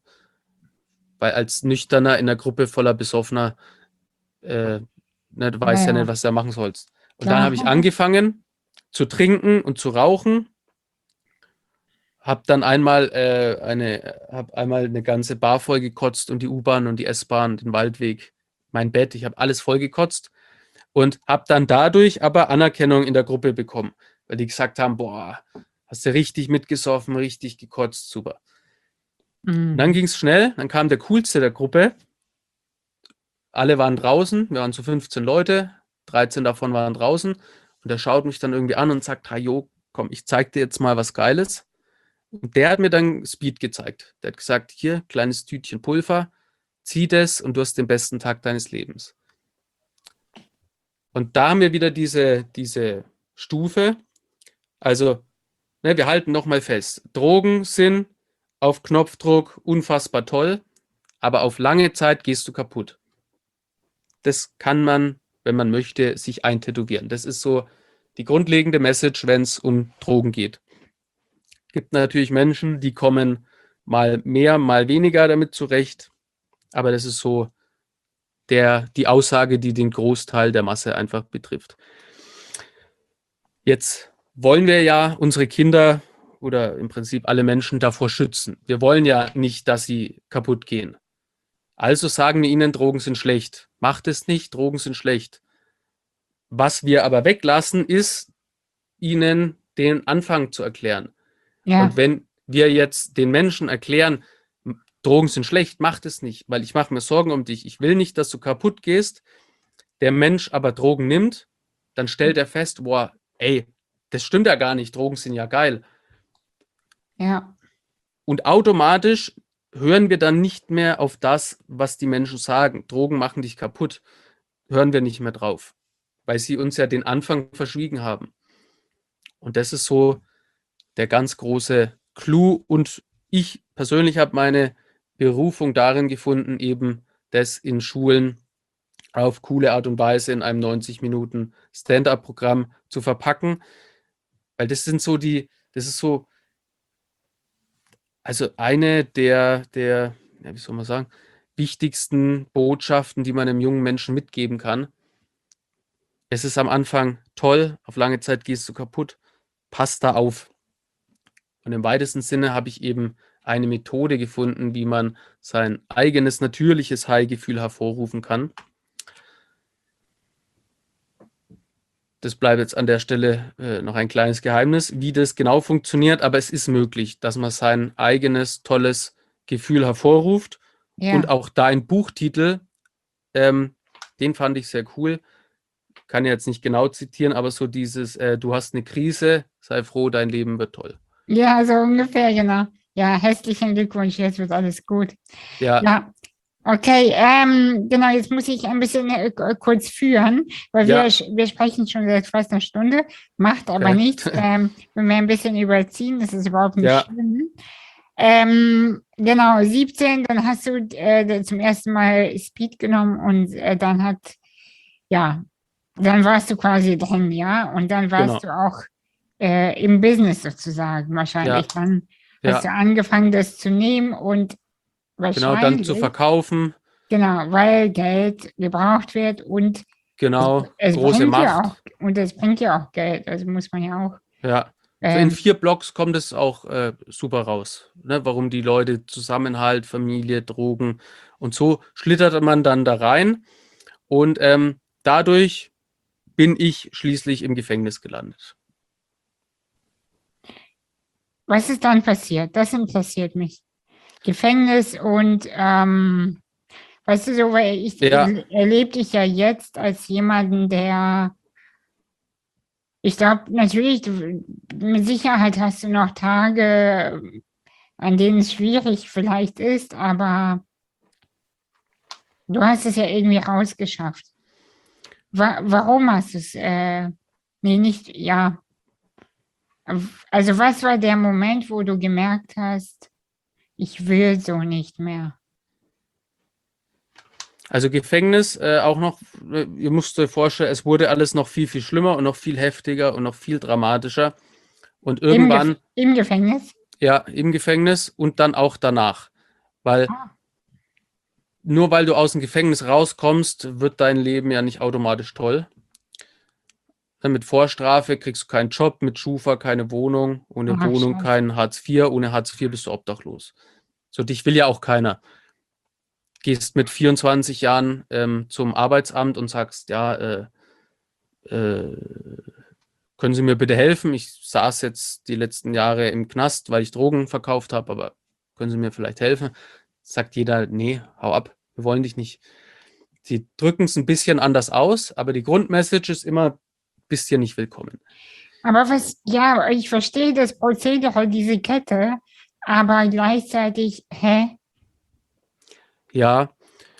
Weil als Nüchterner in einer Gruppe voller Besoffener, äh, ne, du Ja, weißt ja nicht, ja, was du da machen sollst. Und dann klar. habe ich angefangen zu trinken und zu rauchen. Hab dann einmal äh, eine, hab einmal eine ganze Bar voll gekotzt und die U-Bahn und die S-Bahn, den Waldweg, mein Bett. Ich habe alles voll gekotzt und habe dann dadurch aber Anerkennung in der Gruppe bekommen, weil die gesagt haben, boah, hast du richtig mitgesoffen, richtig gekotzt, super. Und dann Mhm. ging es schnell, dann kam der Coolste der Gruppe. Alle waren draußen, wir waren so fünfzehn Leute, dreizehn davon waren draußen und der schaut mich dann irgendwie an und sagt, hey, jo, komm, ich zeig dir jetzt mal was Geiles. Und der hat mir dann Speed gezeigt. Der hat gesagt, hier, kleines Tütchen Pulver, zieh das und du hast den besten Tag deines Lebens. Und da haben wir wieder diese, diese Stufe. Also, ne, wir halten nochmal fest. Drogen sind auf Knopfdruck unfassbar toll, aber auf lange Zeit gehst du kaputt. Das kann man, wenn man möchte, sich eintätowieren. Das ist so die grundlegende Message, wenn es um Drogen geht. Es gibt natürlich Menschen, die kommen mal mehr, mal weniger damit zurecht, aber das ist so der, die Aussage, die den Großteil der Masse einfach betrifft. Jetzt wollen wir ja unsere Kinder oder im Prinzip alle Menschen davor schützen. Wir wollen ja nicht, dass sie kaputt gehen. Also sagen wir ihnen, Drogen sind schlecht. Macht es nicht, Drogen sind schlecht. Was wir aber weglassen, ist, ihnen den Anfang zu erklären. Ja, Und wenn wir jetzt den Menschen erklären, Drogen sind schlecht, macht es nicht, weil ich mache mir Sorgen um dich. Ich will nicht, dass du kaputt gehst. Der Mensch aber Drogen nimmt, dann stellt er fest, boah, ey, das stimmt ja gar nicht, Drogen sind ja geil. ja, Und automatisch hören wir dann nicht mehr auf das, was die Menschen sagen. Drogen machen dich kaputt. Hören wir nicht mehr drauf, weil sie uns ja den Anfang verschwiegen haben. Und das ist so der ganz große Clou. Und ich persönlich habe meine Berufung darin gefunden, eben das in Schulen auf coole Art und Weise in einem neunzig Minuten Stand-up-Programm zu verpacken. Weil das sind so die, das ist so, also eine der, der, ja, wie soll man sagen, wichtigsten Botschaften, die man einem jungen Menschen mitgeben kann. Es ist am Anfang toll, auf lange Zeit gehst du kaputt, pass da auf. Und im weitesten Sinne habe ich eben eine Methode gefunden, wie man sein eigenes natürliches High-Gefühl hervorrufen kann. Das bleibt jetzt an der Stelle äh, noch ein kleines Geheimnis, wie das genau funktioniert, aber es ist möglich, dass man sein eigenes tolles Gefühl hervorruft. Ja. Und auch dein Buchtitel, ähm, den fand ich sehr cool. Kann jetzt nicht genau zitieren, aber so dieses, äh, du hast eine Krise, sei froh, dein Leben wird toll. Ja, so ungefähr, genau. Ja, herzlichen Glückwunsch, jetzt wird alles gut. Ja, Ja, okay, ähm, genau, jetzt muss ich ein bisschen äh, k- kurz führen, weil wir, ja, sch- wir sprechen schon seit fast einer Stunde, macht aber okay. nichts, ähm, wenn wir ein bisschen überziehen, das ist überhaupt nicht Ja, schlimm. Ähm, genau, siebzehn, dann hast du äh, zum ersten Mal Speed genommen und äh, dann hat, ja, dann warst du quasi drin, ja, und dann warst genau. du auch äh, im Business sozusagen wahrscheinlich. Ja, Dann hast du ja, angefangen, das zu nehmen und genau, dann zu wahrscheinlich, verkaufen, genau, weil Geld gebraucht wird und es, genau, es große bringt ja auch, Macht. und es bringt ja auch Geld, also muss man ja auch, Ja, so in ähm, vier Blocks kommt es auch äh, super raus, ne? Warum die Leute Zusammenhalt, Familie, Drogen und so schlittert man dann da rein und ähm, dadurch bin ich schließlich im Gefängnis gelandet. was ist dann passiert? Das interessiert mich. Gefängnis und, ähm, weißt du, so, weil ich Ja, erlebe dich ja jetzt als jemanden, der, ich glaube, natürlich, du, mit Sicherheit hast du noch Tage, an denen es schwierig vielleicht ist, aber du hast es ja irgendwie rausgeschafft. Wa warum hast du es, äh, nee, nicht, ja, also was war der Moment, wo du gemerkt hast, ich will so nicht mehr? also Gefängnis äh, auch noch, äh, ihr müsst euch vorstellen, es wurde alles noch viel, viel schlimmer und noch viel heftiger und noch viel dramatischer. Und Im Gef irgendwann, im Gefängnis? ja, im Gefängnis und dann auch danach. Weil Ah, nur weil du aus dem Gefängnis rauskommst, wird dein Leben ja nicht automatisch toll. Dann mit Vorstrafe kriegst du keinen Job, mit Schufa keine Wohnung, ohne ach, Wohnung scheiße. kein Hartz vier, ohne Hartz vier bist du obdachlos. So, dich will ja auch keiner. Gehst mit vierundzwanzig Jahren ähm, zum Arbeitsamt und sagst, ja, äh, äh, können Sie mir bitte helfen? Ich saß jetzt die letzten Jahre im Knast, weil ich Drogen verkauft habe, aber können Sie mir vielleicht helfen? Sagt jeder, nee, hau ab, wir wollen dich nicht. Sie drücken es ein bisschen anders aus, aber die Grundmessage ist immer, bist hier nicht willkommen. Aber was, ja, ich verstehe das Prozedere, diese Kette, aber gleichzeitig, hä? Ja,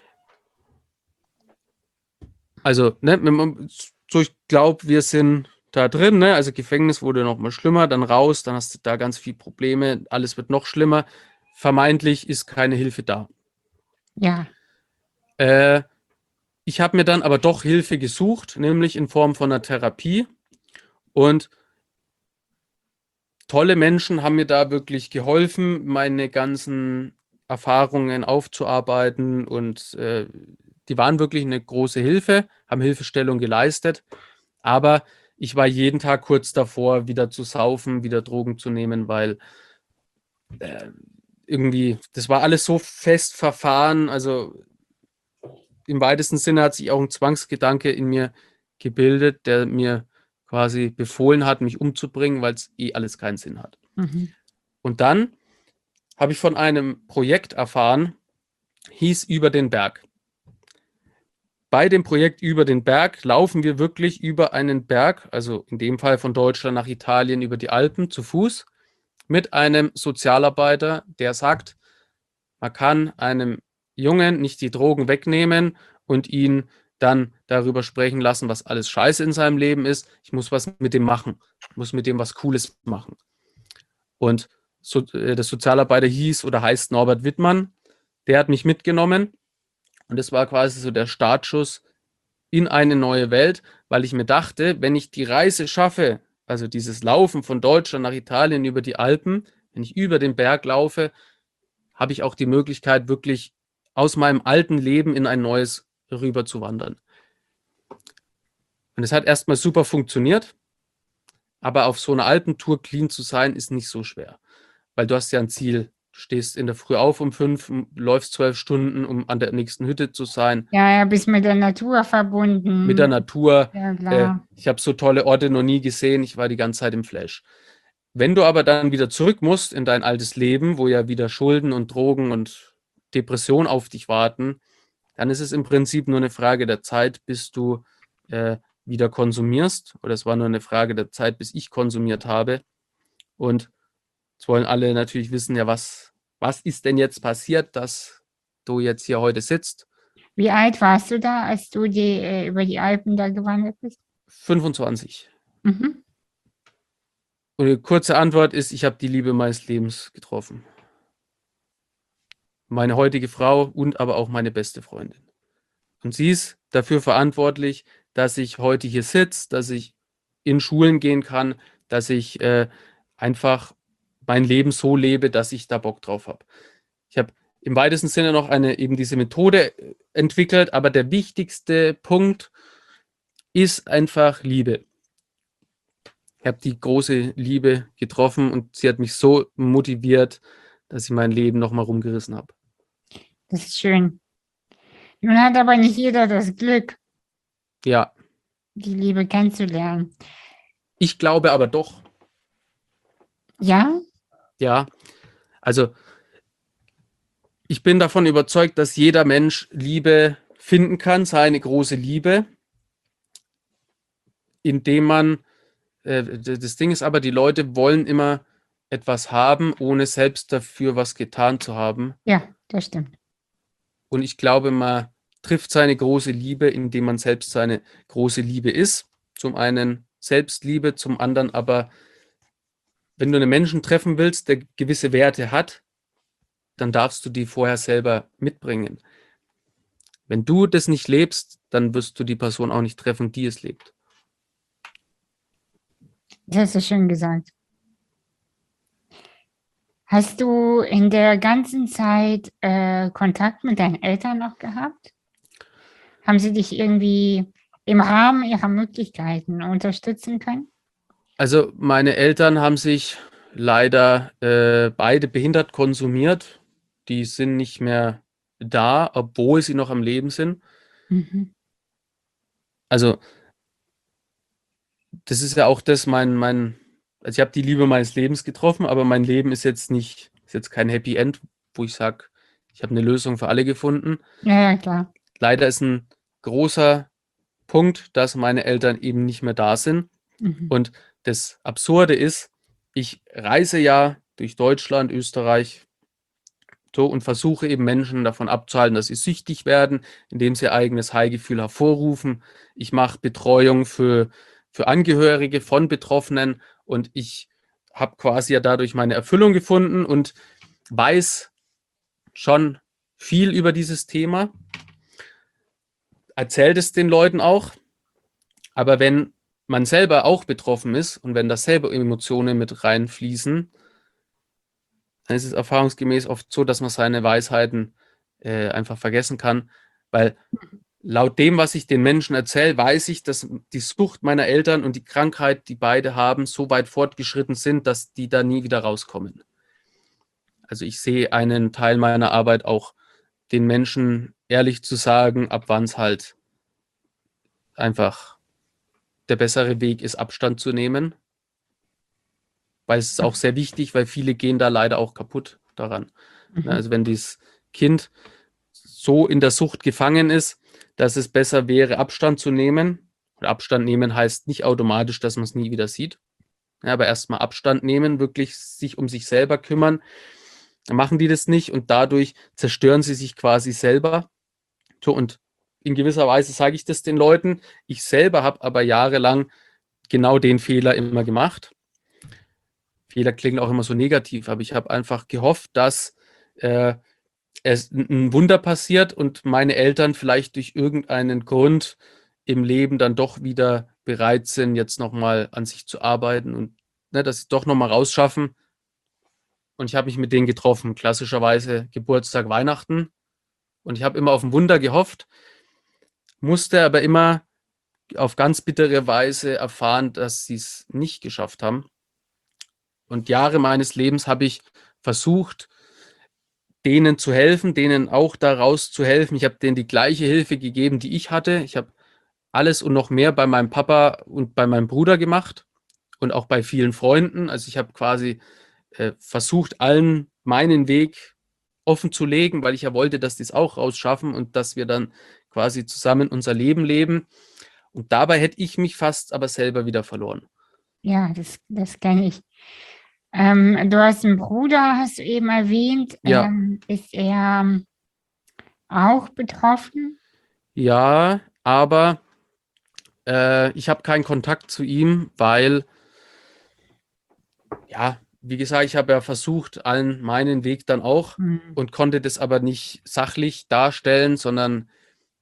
also, ne, wenn man- so ich glaube, wir sind da drin, ne? Also Gefängnis wurde noch mal schlimmer, dann raus, dann hast du da ganz viel Probleme, alles wird noch schlimmer. Vermeintlich ist keine Hilfe da. Ja, Äh, ich habe mir dann aber doch Hilfe gesucht, nämlich in Form von einer Therapie. Und tolle Menschen haben mir da wirklich geholfen, meine ganzen Erfahrungen aufzuarbeiten. Und äh, die waren wirklich eine große Hilfe, haben Hilfestellung geleistet. Aber ich war jeden Tag kurz davor, wieder zu saufen, wieder Drogen zu nehmen, weil äh, irgendwie, das war alles so fest verfahren. Also im weitesten Sinne hat sich auch ein Zwangsgedanke in mir gebildet, der mir quasi befohlen hat, mich umzubringen, weil es eh alles keinen Sinn hat. mhm. Und dann habe ich von einem Projekt erfahren, hieß Über den Berg. Bei dem Projekt Über den Berg laufen wir wirklich über einen Berg, also in dem Fall von Deutschland nach Italien über die Alpen zu Fuß, mit einem Sozialarbeiter, der sagt, man kann einem Jungen nicht die Drogen wegnehmen und ihn dann darüber sprechen lassen, was alles scheiße in seinem Leben ist. Ich muss was mit dem machen. Ich muss mit dem was Cooles machen. Und so, äh, der Sozialarbeiter hieß oder heißt Norbert Wittmann. Der hat mich mitgenommen und das war quasi so der Startschuss in eine neue Welt, weil ich mir dachte, wenn ich die Reise schaffe, also dieses Laufen von Deutschland nach Italien über die Alpen, wenn ich über den Berg laufe, habe ich auch die Möglichkeit, wirklich aus meinem alten Leben in ein neues rüber zu wandern. Und es hat erstmal super funktioniert, aber auf so einer Alpentour clean zu sein, ist nicht so schwer, weil du hast ja ein Ziel. Du stehst in der Früh auf um fünf, läufst zwölf Stunden, um an der nächsten Hütte zu sein. Ja, ja, bist mit der Natur Mit der verbunden. Natur. Ja, Äh, klar. ich habe so tolle Orte noch nie gesehen. Ich war die ganze Zeit im Flash. Wenn du aber dann wieder zurück musst in dein altes Leben, wo ja wieder Schulden und Drogen und Depression auf dich warten, dann ist es im Prinzip nur eine Frage der Zeit, bis du äh, wieder konsumierst. Oder es war nur eine Frage der Zeit, bis ich konsumiert habe. Und jetzt wollen alle natürlich wissen, ja, was, was ist denn jetzt passiert, dass du jetzt hier heute sitzt? Wie alt warst du da, als du die, äh, über die Alpen da gewandert bist? fünfundzwanzig. Mhm. Und die kurze Antwort ist, ich habe die Liebe meines Lebens getroffen. Meine heutige Frau und aber auch meine beste Freundin. Und sie ist dafür verantwortlich, dass ich heute hier sitze, dass ich in Schulen gehen kann, dass ich äh, einfach mein Leben so lebe, dass ich da Bock drauf habe. Ich habe im weitesten Sinne noch eine eben diese Methode äh, entwickelt, aber der wichtigste Punkt ist einfach Liebe. Ich habe die große Liebe getroffen und sie hat mich so motiviert, dass ich mein Leben nochmal rumgerissen habe. Das ist schön. Nun hat aber nicht jeder das Glück, Ja, die Liebe kennenzulernen. ich glaube aber doch, Ja? ja, also ich bin davon überzeugt, dass jeder Mensch Liebe finden kann, seine große Liebe, indem man, äh, das Ding ist aber, die Leute wollen immer etwas haben, ohne selbst dafür was getan zu haben. Ja, das stimmt. Und ich glaube, man trifft seine große Liebe, indem man selbst seine große Liebe ist. Zum einen Selbstliebe, zum anderen aber, wenn du einen Menschen treffen willst, der gewisse Werte hat, dann darfst du die vorher selber mitbringen. Wenn du das nicht lebst, dann wirst du die Person auch nicht treffen, die es lebt. Das hast du schön gesagt. Hast du in der ganzen Zeit äh, Kontakt mit deinen Eltern noch gehabt? Haben sie dich irgendwie im Rahmen ihrer Möglichkeiten unterstützen können? Also meine Eltern haben sich leider äh, beide behindert konsumiert. Die sind nicht mehr da, obwohl sie noch am Leben sind. Mhm. Also das ist ja auch das, mein, mein, also ich habe die Liebe meines Lebens getroffen, aber mein Leben ist jetzt nicht, ist jetzt kein Happy End, wo ich sage, ich habe eine Lösung für alle gefunden. Ja, ja, klar. Leider ist ein großer Punkt, dass meine Eltern eben nicht mehr da sind. Mhm. Und das Absurde ist, ich reise ja durch Deutschland, Österreich, so und versuche eben Menschen davon abzuhalten, dass sie süchtig werden, indem sie ihr eigenes High-Gefühl hervorrufen. Ich mache Betreuung für, für Angehörige von Betroffenen und ich habe quasi ja dadurch meine Erfüllung gefunden und weiß schon viel über dieses Thema, erzählt es den Leuten auch, aber wenn man selber auch betroffen ist und wenn da selber Emotionen mit reinfließen, dann ist es erfahrungsgemäß oft so, dass man seine Weisheiten äh, einfach vergessen kann, weil laut dem, was ich den Menschen erzähle, weiß ich, dass die Sucht meiner Eltern und die Krankheit, die beide haben, so weit fortgeschritten sind, dass die da nie wieder rauskommen. Also ich sehe einen Teil meiner Arbeit auch, den Menschen ehrlich zu sagen, ab wann es halt einfach der bessere Weg ist, Abstand zu nehmen. Weil es ist auch sehr wichtig, weil viele gehen da leider auch kaputt daran. Mhm. Also wenn dieses Kind so in der Sucht gefangen ist, dass es besser wäre, Abstand zu nehmen. Und Abstand nehmen heißt nicht automatisch, dass man es nie wieder sieht. Ja, aber erstmal Abstand nehmen, wirklich sich um sich selber kümmern. Dann machen die das nicht und dadurch zerstören sie sich quasi selber. So, und in gewisser Weise sage ich das den Leuten. Ich selber habe aber jahrelang genau den Fehler immer gemacht. Fehler klingen auch immer so negativ, aber ich habe einfach gehofft, dass äh, es ein Wunder passiert und meine Eltern vielleicht durch irgendeinen Grund im Leben dann doch wieder bereit sind, jetzt nochmal an sich zu arbeiten und ne, dass sie doch nochmal rausschaffen. Und ich habe mich mit denen getroffen, klassischerweise Geburtstag, Weihnachten. Und ich habe immer auf ein Wunder gehofft, musste aber immer auf ganz bittere Weise erfahren, dass sie es nicht geschafft haben. Und Jahre meines Lebens habe ich versucht, denen zu helfen, denen auch daraus zu helfen. Ich habe denen die gleiche Hilfe gegeben, die ich hatte. Ich habe alles und noch mehr bei meinem Papa und bei meinem Bruder gemacht und auch bei vielen Freunden. Also ich habe quasi äh, versucht, allen meinen Weg offen zu legen, weil ich ja wollte, dass die es auch rausschaffen und dass wir dann quasi zusammen unser Leben leben. Und dabei hätte ich mich fast aber selber wieder verloren. Ja, das, das kenne ich. Ähm, du hast einen Bruder, hast du eben erwähnt. Ja, Ähm, ist er auch betroffen? ja, aber äh, ich habe keinen Kontakt zu ihm, weil, ja, wie gesagt, ich habe ja versucht, allen meinen Weg dann auch Hm. und konnte das aber nicht sachlich darstellen, sondern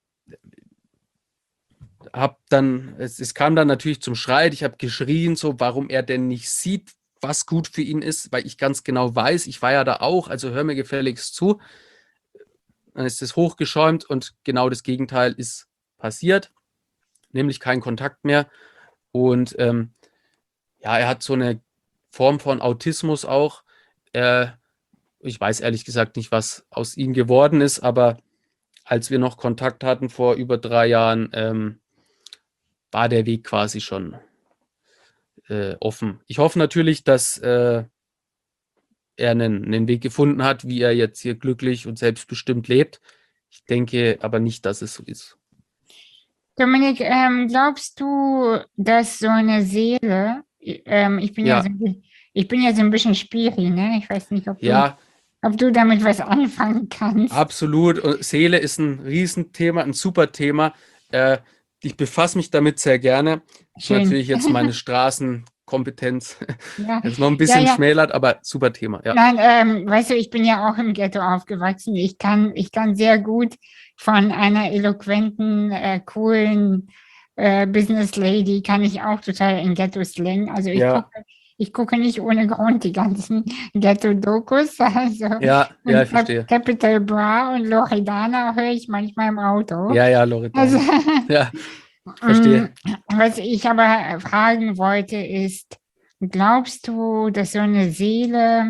habe dann, es, es kam dann natürlich zum Streit, ich habe geschrien, so, warum er denn nicht sieht, was gut für ihn ist, weil ich ganz genau weiß, ich war ja da auch, also hör mir gefälligst zu. Dann ist es hochgeschäumt und genau das Gegenteil ist passiert, nämlich kein Kontakt mehr. Und ähm, ja, er hat so eine Form von Autismus auch. Äh, ich weiß ehrlich gesagt nicht, was aus ihm geworden ist, aber als wir noch Kontakt hatten vor über drei Jahren, ähm, war der Weg quasi schon äh, offen. Ich hoffe natürlich, dass äh, er einen, einen Weg gefunden hat, wie er jetzt hier glücklich und selbstbestimmt lebt. Ich denke aber nicht, dass es so ist. Dominik, ähm, glaubst du, dass so eine Seele, ähm, ich bin ja so, Ja, ein bi- ich bin ja so ein bisschen Spiri, ne? Ich weiß nicht, ob du, ja, ob du damit was anfangen kannst. absolut. Und Seele ist ein Riesenthema, ein super Thema. Äh, ich befasse mich damit sehr gerne. Ist Schön. natürlich jetzt meine Straßenkompetenz Ja, jetzt noch ein ja, bisschen ja. schmälert, aber super Thema, ja. Nein, ähm, weißt du, ich bin ja auch im Ghetto aufgewachsen. Ich kann, ich kann sehr gut von einer eloquenten, äh, coolen äh, Business Lady, kann ich auch total in Ghetto-Slang. Also ich Ja, gucke, ich gucke nicht ohne Grund die ganzen Ghetto-Dokus. Also, ja, ja, ich und Cap verstehe. Capital Bra und Loredana höre ich manchmal im Auto. Ja, ja, Also, Loredana. Ja, ich Mm, verstehe. was ich aber fragen wollte ist, glaubst du, dass so eine Seele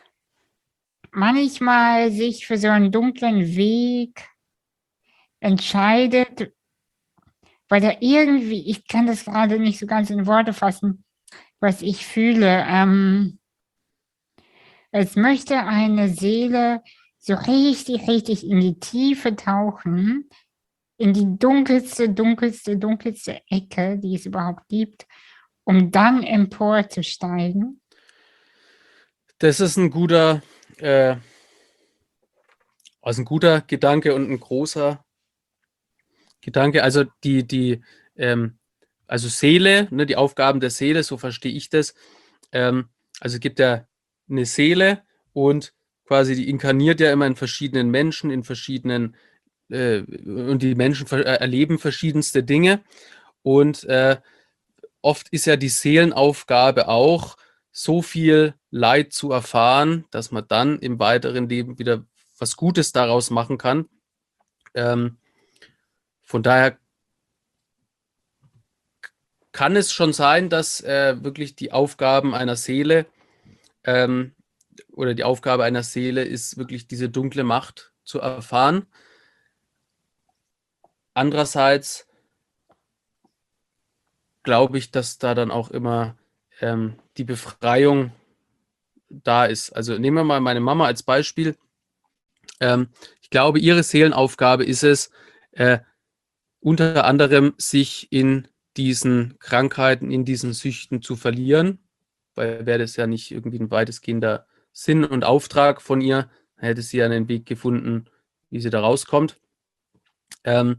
manchmal sich für so einen dunklen Weg entscheidet, weil er irgendwie, ich kann das gerade nicht so ganz in Worte fassen, was ich fühle. Ähm, es möchte eine Seele so richtig, richtig in die Tiefe tauchen, in die dunkelste, dunkelste, dunkelste Ecke, die es überhaupt gibt, um dann emporzusteigen. Das ist ein guter, äh, also ein guter Gedanke und ein großer Gedanke. Also die, die, ähm, also Seele, ne, die Aufgaben der Seele, so verstehe ich das. Ähm, also es gibt ja eine Seele und quasi die inkarniert ja immer in verschiedenen Menschen, in verschiedenen, äh, und die Menschen ver äh, erleben verschiedenste Dinge. Und äh, oft ist ja die Seelenaufgabe auch, so viel Leid zu erfahren, dass man dann im weiteren Leben wieder was Gutes daraus machen kann. Ähm, von daher kann es schon sein, dass äh, wirklich die Aufgaben einer Seele ähm, oder die Aufgabe einer Seele ist, wirklich diese dunkle Macht zu erfahren. Andererseits glaube ich, dass da dann auch immer ähm, die Befreiung da ist. Also nehmen wir mal meine Mama als Beispiel. Ähm, ich glaube, ihre Seelenaufgabe ist es, äh, unter anderem sich in diesen Krankheiten, in diesen Süchten zu verlieren, weil wäre das ja nicht irgendwie ein weitestgehender Sinn und Auftrag von ihr, hätte sie ja einen Weg gefunden, wie sie da rauskommt. Ähm,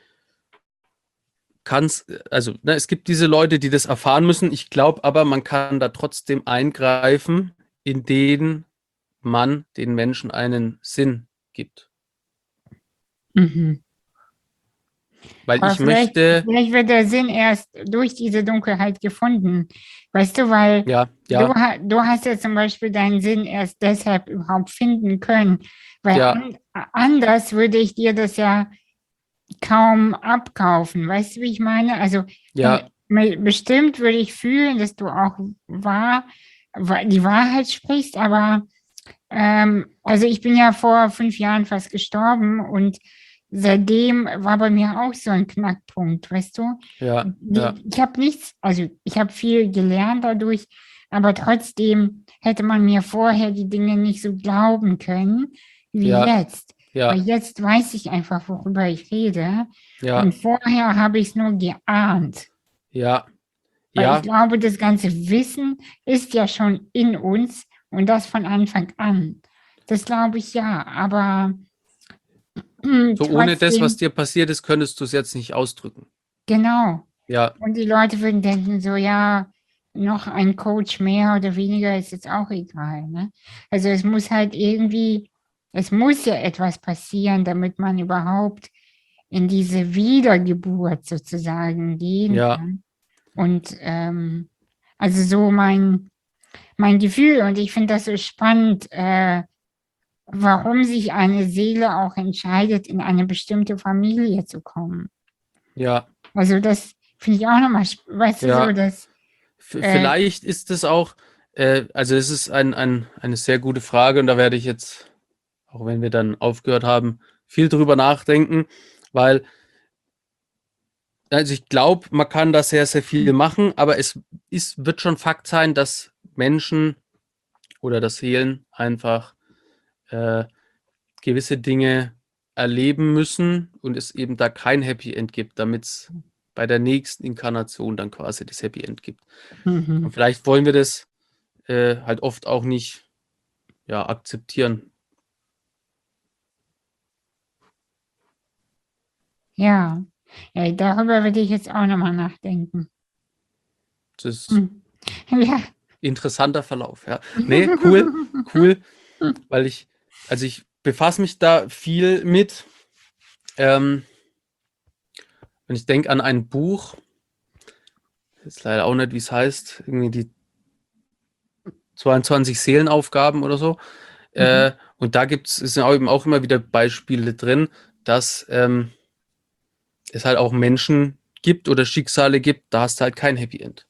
kann's, also ne, es gibt diese Leute, die das erfahren müssen. Ich glaube aber, man kann da trotzdem eingreifen, indem man den Menschen einen Sinn gibt. Mhm. weil Aber ich vielleicht, möchte, vielleicht wird der Sinn erst durch diese Dunkelheit gefunden. Weißt du, weil ja, du, ja, ha- du hast ja zum Beispiel deinen Sinn erst deshalb überhaupt finden können. Weil ja, an, anders würde ich dir das ja kaum abkaufen. Weißt du, wie ich meine? Also ja, äh, me- bestimmt würde ich fühlen, dass du auch wahr, wa- die Wahrheit sprichst, aber ähm, also ich bin ja vor fünf Jahren fast gestorben und seitdem war bei mir auch so ein Knackpunkt, weißt du? ja, ja, Die, ich habe nichts, also ich habe viel gelernt dadurch, aber trotzdem hätte man mir vorher die Dinge nicht so glauben können wie ja, jetzt. Weil ja, jetzt weiß ich einfach, worüber ich rede. ja, Und vorher habe ich es nur geahnt. ja, Weil ich ja, glaube, das ganze Wissen ist ja schon in uns und das von Anfang an. Das glaube ich ja, aber hm, so ohne das, was trotzdem, dir passiert ist, könntest du es jetzt nicht ausdrücken. genau. Ja, Und die Leute würden denken, so ja, noch ein Coach mehr oder weniger ist jetzt auch egal. Ne? Also es muss halt irgendwie, es muss ja etwas passieren, damit man überhaupt in diese Wiedergeburt sozusagen gehen ja, kann. Und ähm, also so mein, mein Gefühl, und ich finde das so spannend, äh, warum sich eine Seele auch entscheidet, in eine bestimmte Familie zu kommen. ja, Also das finde ich auch nochmal, weißt du, so, ja. dass, V- äh, Vielleicht ist es auch, äh, also es ist ein, ein, eine sehr gute Frage und da werde ich jetzt, auch wenn wir dann aufgehört haben, viel drüber nachdenken, weil also ich glaube, man kann da sehr, sehr viel machen, aber es ist, wird schon Fakt sein, dass Menschen oder dass Seelen einfach äh, gewisse Dinge erleben müssen und es eben da kein Happy End gibt, damit es bei der nächsten Inkarnation dann quasi das Happy End gibt. Und mhm. vielleicht wollen wir das äh, halt oft auch nicht ja, akzeptieren. Ja, ja, darüber würde ich jetzt auch nochmal nachdenken. Das ist Hm. Ja. interessanter Verlauf, ja. Nee, cool, cool, weil ich, also ich befasse mich da viel mit. Ähm, und ich denke an ein Buch, ist leider auch nicht, wie es heißt, irgendwie die zweiundzwanzig Seelenaufgaben oder so. Mhm. Äh, und da gibt es, sind auch eben auch immer wieder Beispiele drin, dass ähm, es halt auch Menschen gibt oder Schicksale gibt, da hast du halt kein Happy End.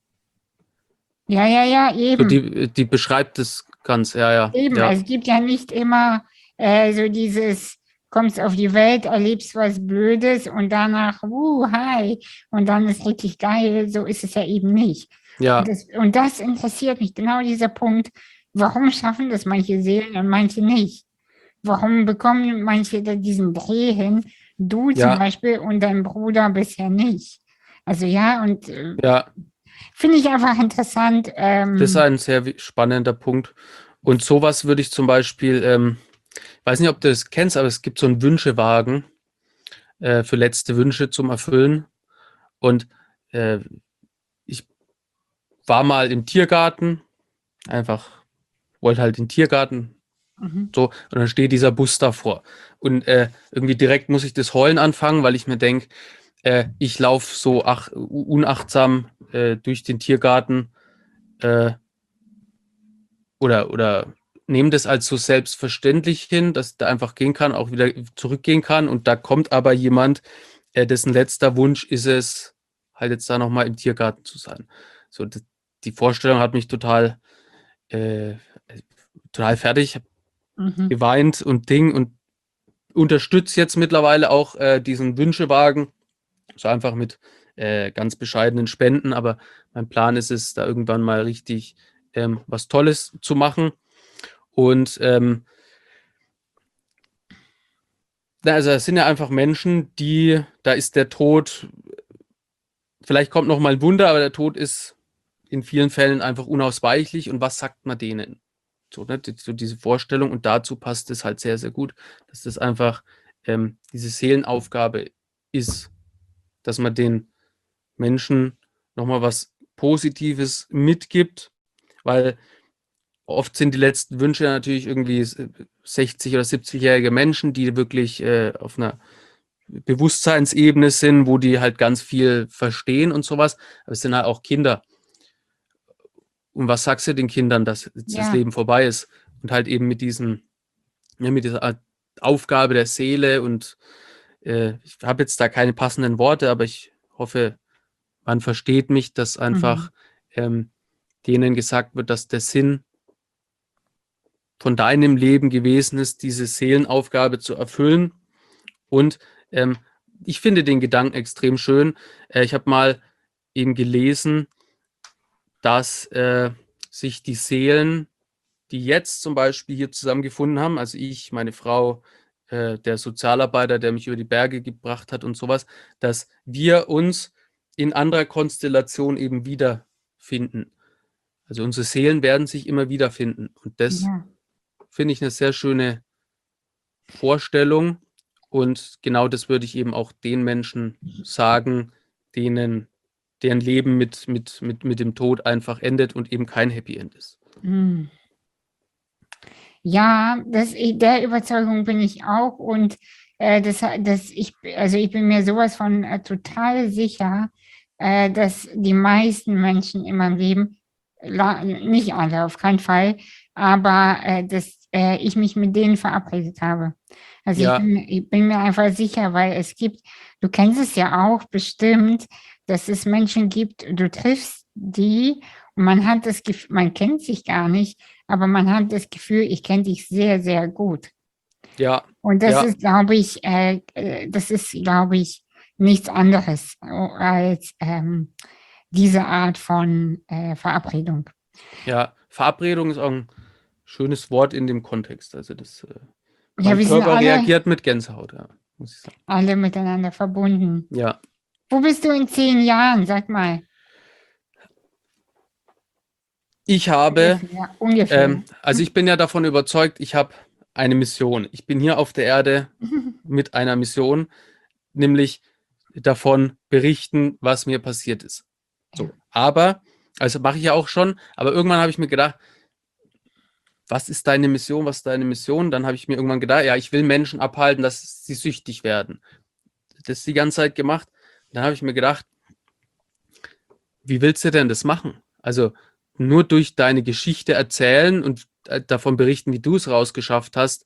Ja, ja, ja, So, eben. die, die beschreibt das ganz, ja, ja, Eben, ja, es gibt ja nicht immer äh, so dieses, kommst auf die Welt, erlebst was Blödes und danach, uh, hi, und dann ist richtig geil. So ist es ja eben nicht. Und ja, das, und das interessiert mich, genau dieser Punkt. Warum schaffen das manche Seelen und manche nicht? Warum bekommen manche da diesen Dreh hin, du zum ja, Beispiel und dein Bruder bisher nicht? Also ja, und äh, ja, finde ich einfach interessant. das ist Ähm, ein sehr wi- spannender Punkt. Und sowas würde ich zum Beispiel, ähm, weiß nicht, ob du das kennst, aber es gibt so einen Wünschewagen äh, für letzte Wünsche zum Erfüllen. Und äh, ich war mal im Tiergarten, einfach wollte halt in den Tiergarten, mhm. so, und dann steht dieser Bus davor. Und äh, irgendwie direkt muss ich das Heulen anfangen, weil ich mir denke, äh, ich laufe so ach, unachtsam äh, durch den Tiergarten äh, oder, oder nehme das als so selbstverständlich hin, dass da einfach gehen kann, auch wieder zurückgehen kann. Und da kommt aber jemand, äh, dessen letzter Wunsch ist es, halt jetzt da nochmal im Tiergarten zu sein. So, das, die Vorstellung hat mich total, äh, total fertig, hab Mhm. geweint und Ding und unterstütze jetzt mittlerweile auch äh, diesen Wünschewagen, so einfach mit äh, ganz bescheidenen Spenden, aber mein Plan ist es, da irgendwann mal richtig ähm, was Tolles zu machen. Und ähm, na, also es sind ja einfach Menschen, die, da ist der Tod, vielleicht kommt noch mal ein Wunder, aber der Tod ist in vielen Fällen einfach unausweichlich. Und was sagt man denen? So, ne, die- so diese Vorstellung. Und dazu passt es halt sehr, sehr gut, dass das einfach ähm, diese Seelenaufgabe ist, dass man den Menschen nochmal was Positives mitgibt, weil oft sind die letzten Wünsche natürlich irgendwie sechzig- oder siebzig-jährige Menschen, die wirklich äh, auf einer Bewusstseinsebene sind, wo die halt ganz viel verstehen und sowas. Aber es sind halt auch Kinder. Und was sagst du den Kindern, dass jetzt das Ja, Leben vorbei ist? Und halt eben mit diesem, ja, mit dieser Art Aufgabe der Seele und äh, ich habe jetzt da keine passenden Worte, aber ich hoffe, man versteht mich, dass mhm. einfach ähm, denen gesagt wird, dass der Sinn von deinem Leben gewesen ist, diese Seelenaufgabe zu erfüllen. Und ähm, ich finde den Gedanken extrem schön. Äh, ich habe mal eben gelesen, dass äh, sich die Seelen, die jetzt zum Beispiel hier zusammengefunden haben, also ich, meine Frau, äh, der Sozialarbeiter, der mich über die Berge gebracht hat und sowas, dass wir uns in anderer Konstellation eben wiederfinden. Also unsere Seelen werden sich immer wiederfinden. Und das Ja. finde ich eine sehr schöne Vorstellung. Und genau das würde ich eben auch den Menschen sagen, denen deren Leben mit, mit, mit, mit dem Tod einfach endet und eben kein Happy End ist. Hm. Ja, das, der Überzeugung bin ich auch und äh, das, das ich, also ich bin mir sowas von äh, total sicher, äh, dass die meisten Menschen in meinem Leben, la- nicht alle, auf keinen Fall, aber äh, dass äh, ich mich mit denen verabredet habe. Also ich Ja, bin, ich bin mir einfach sicher, weil es gibt, du kennst es ja auch bestimmt, dass es Menschen gibt, du triffst die und man hat das Gefühl, man kennt sich gar nicht, aber man hat das Gefühl, ich kenne dich sehr, sehr gut. ja, Und das ja, ist, glaube ich, äh, äh, das ist, glaube ich, nichts anderes äh, als ähm, diese Art von äh, Verabredung. ja. Verabredung ist auch ein schönes Wort in dem Kontext. Also das, äh, Ja, mein wir sind Körper alle, reagiert mit Gänsehaut, ja, muss ich sagen. alle miteinander verbunden. Ja, Wo bist du in zehn Jahren? Sag mal. ich habe, Ungefähr, ungefähr. ähm, also ich bin ja davon überzeugt, ich habe eine Mission. Ich bin hier auf der Erde mit einer Mission, nämlich davon berichten, was mir passiert ist. Ja. So, aber, also mache ich ja auch schon, aber irgendwann habe ich mir gedacht, was ist deine Mission, was ist deine Mission? Dann habe ich mir irgendwann gedacht, ja, ich will Menschen abhalten, dass sie süchtig werden. Das die ganze Zeit gemacht. Dann habe ich mir gedacht, wie willst du denn das machen? Also nur durch deine Geschichte erzählen und äh, davon berichten, wie du es rausgeschafft hast,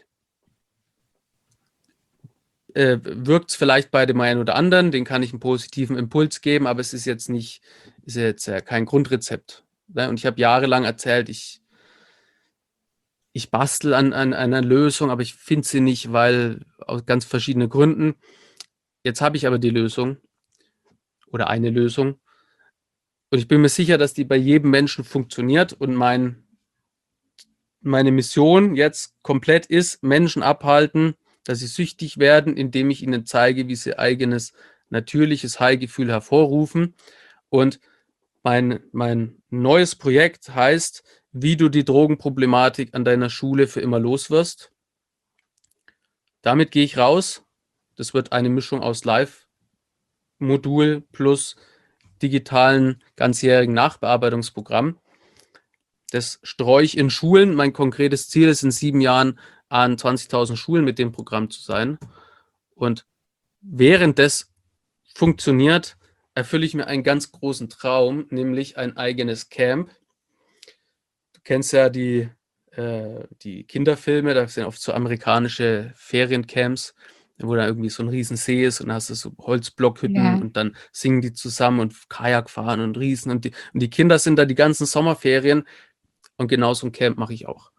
äh, wirkt es vielleicht bei dem einen oder anderen, den kann ich einen positiven Impuls geben, aber es ist jetzt nicht, ist jetzt äh, kein Grundrezept. Ne? Und ich habe jahrelang erzählt, ich, ich bastel an, an einer Lösung, aber ich finde sie nicht, weil aus ganz verschiedenen Gründen. Jetzt habe ich aber die Lösung oder eine Lösung und ich bin mir sicher, dass die bei jedem Menschen funktioniert und mein, meine Mission jetzt komplett ist, Menschen abhalten, dass sie süchtig werden, indem ich ihnen zeige, wie sie eigenes natürliches High-Gefühl hervorrufen. Und mein, mein neues Projekt heißt, wie du die Drogenproblematik an deiner Schule für immer los wirst. Damit gehe ich raus. Das wird eine Mischung aus Live-Modul plus digitalen ganzjährigen Nachbearbeitungsprogramm. Das streue ich in Schulen. Mein konkretes Ziel ist, in sieben Jahren an zwanzigtausend Schulen mit dem Programm zu sein. Und während das funktioniert, erfülle ich mir einen ganz großen Traum, nämlich ein eigenes Camp. Du kennst ja die, äh, die Kinderfilme, da sind oft so amerikanische Feriencamps, wo da irgendwie so ein Riesensee ist und da hast du so Holzblockhütten Ja. und dann singen die zusammen und Kajak fahren und Riesen und die, und die Kinder sind da die ganzen Sommerferien und genau so ein Camp mache ich auch.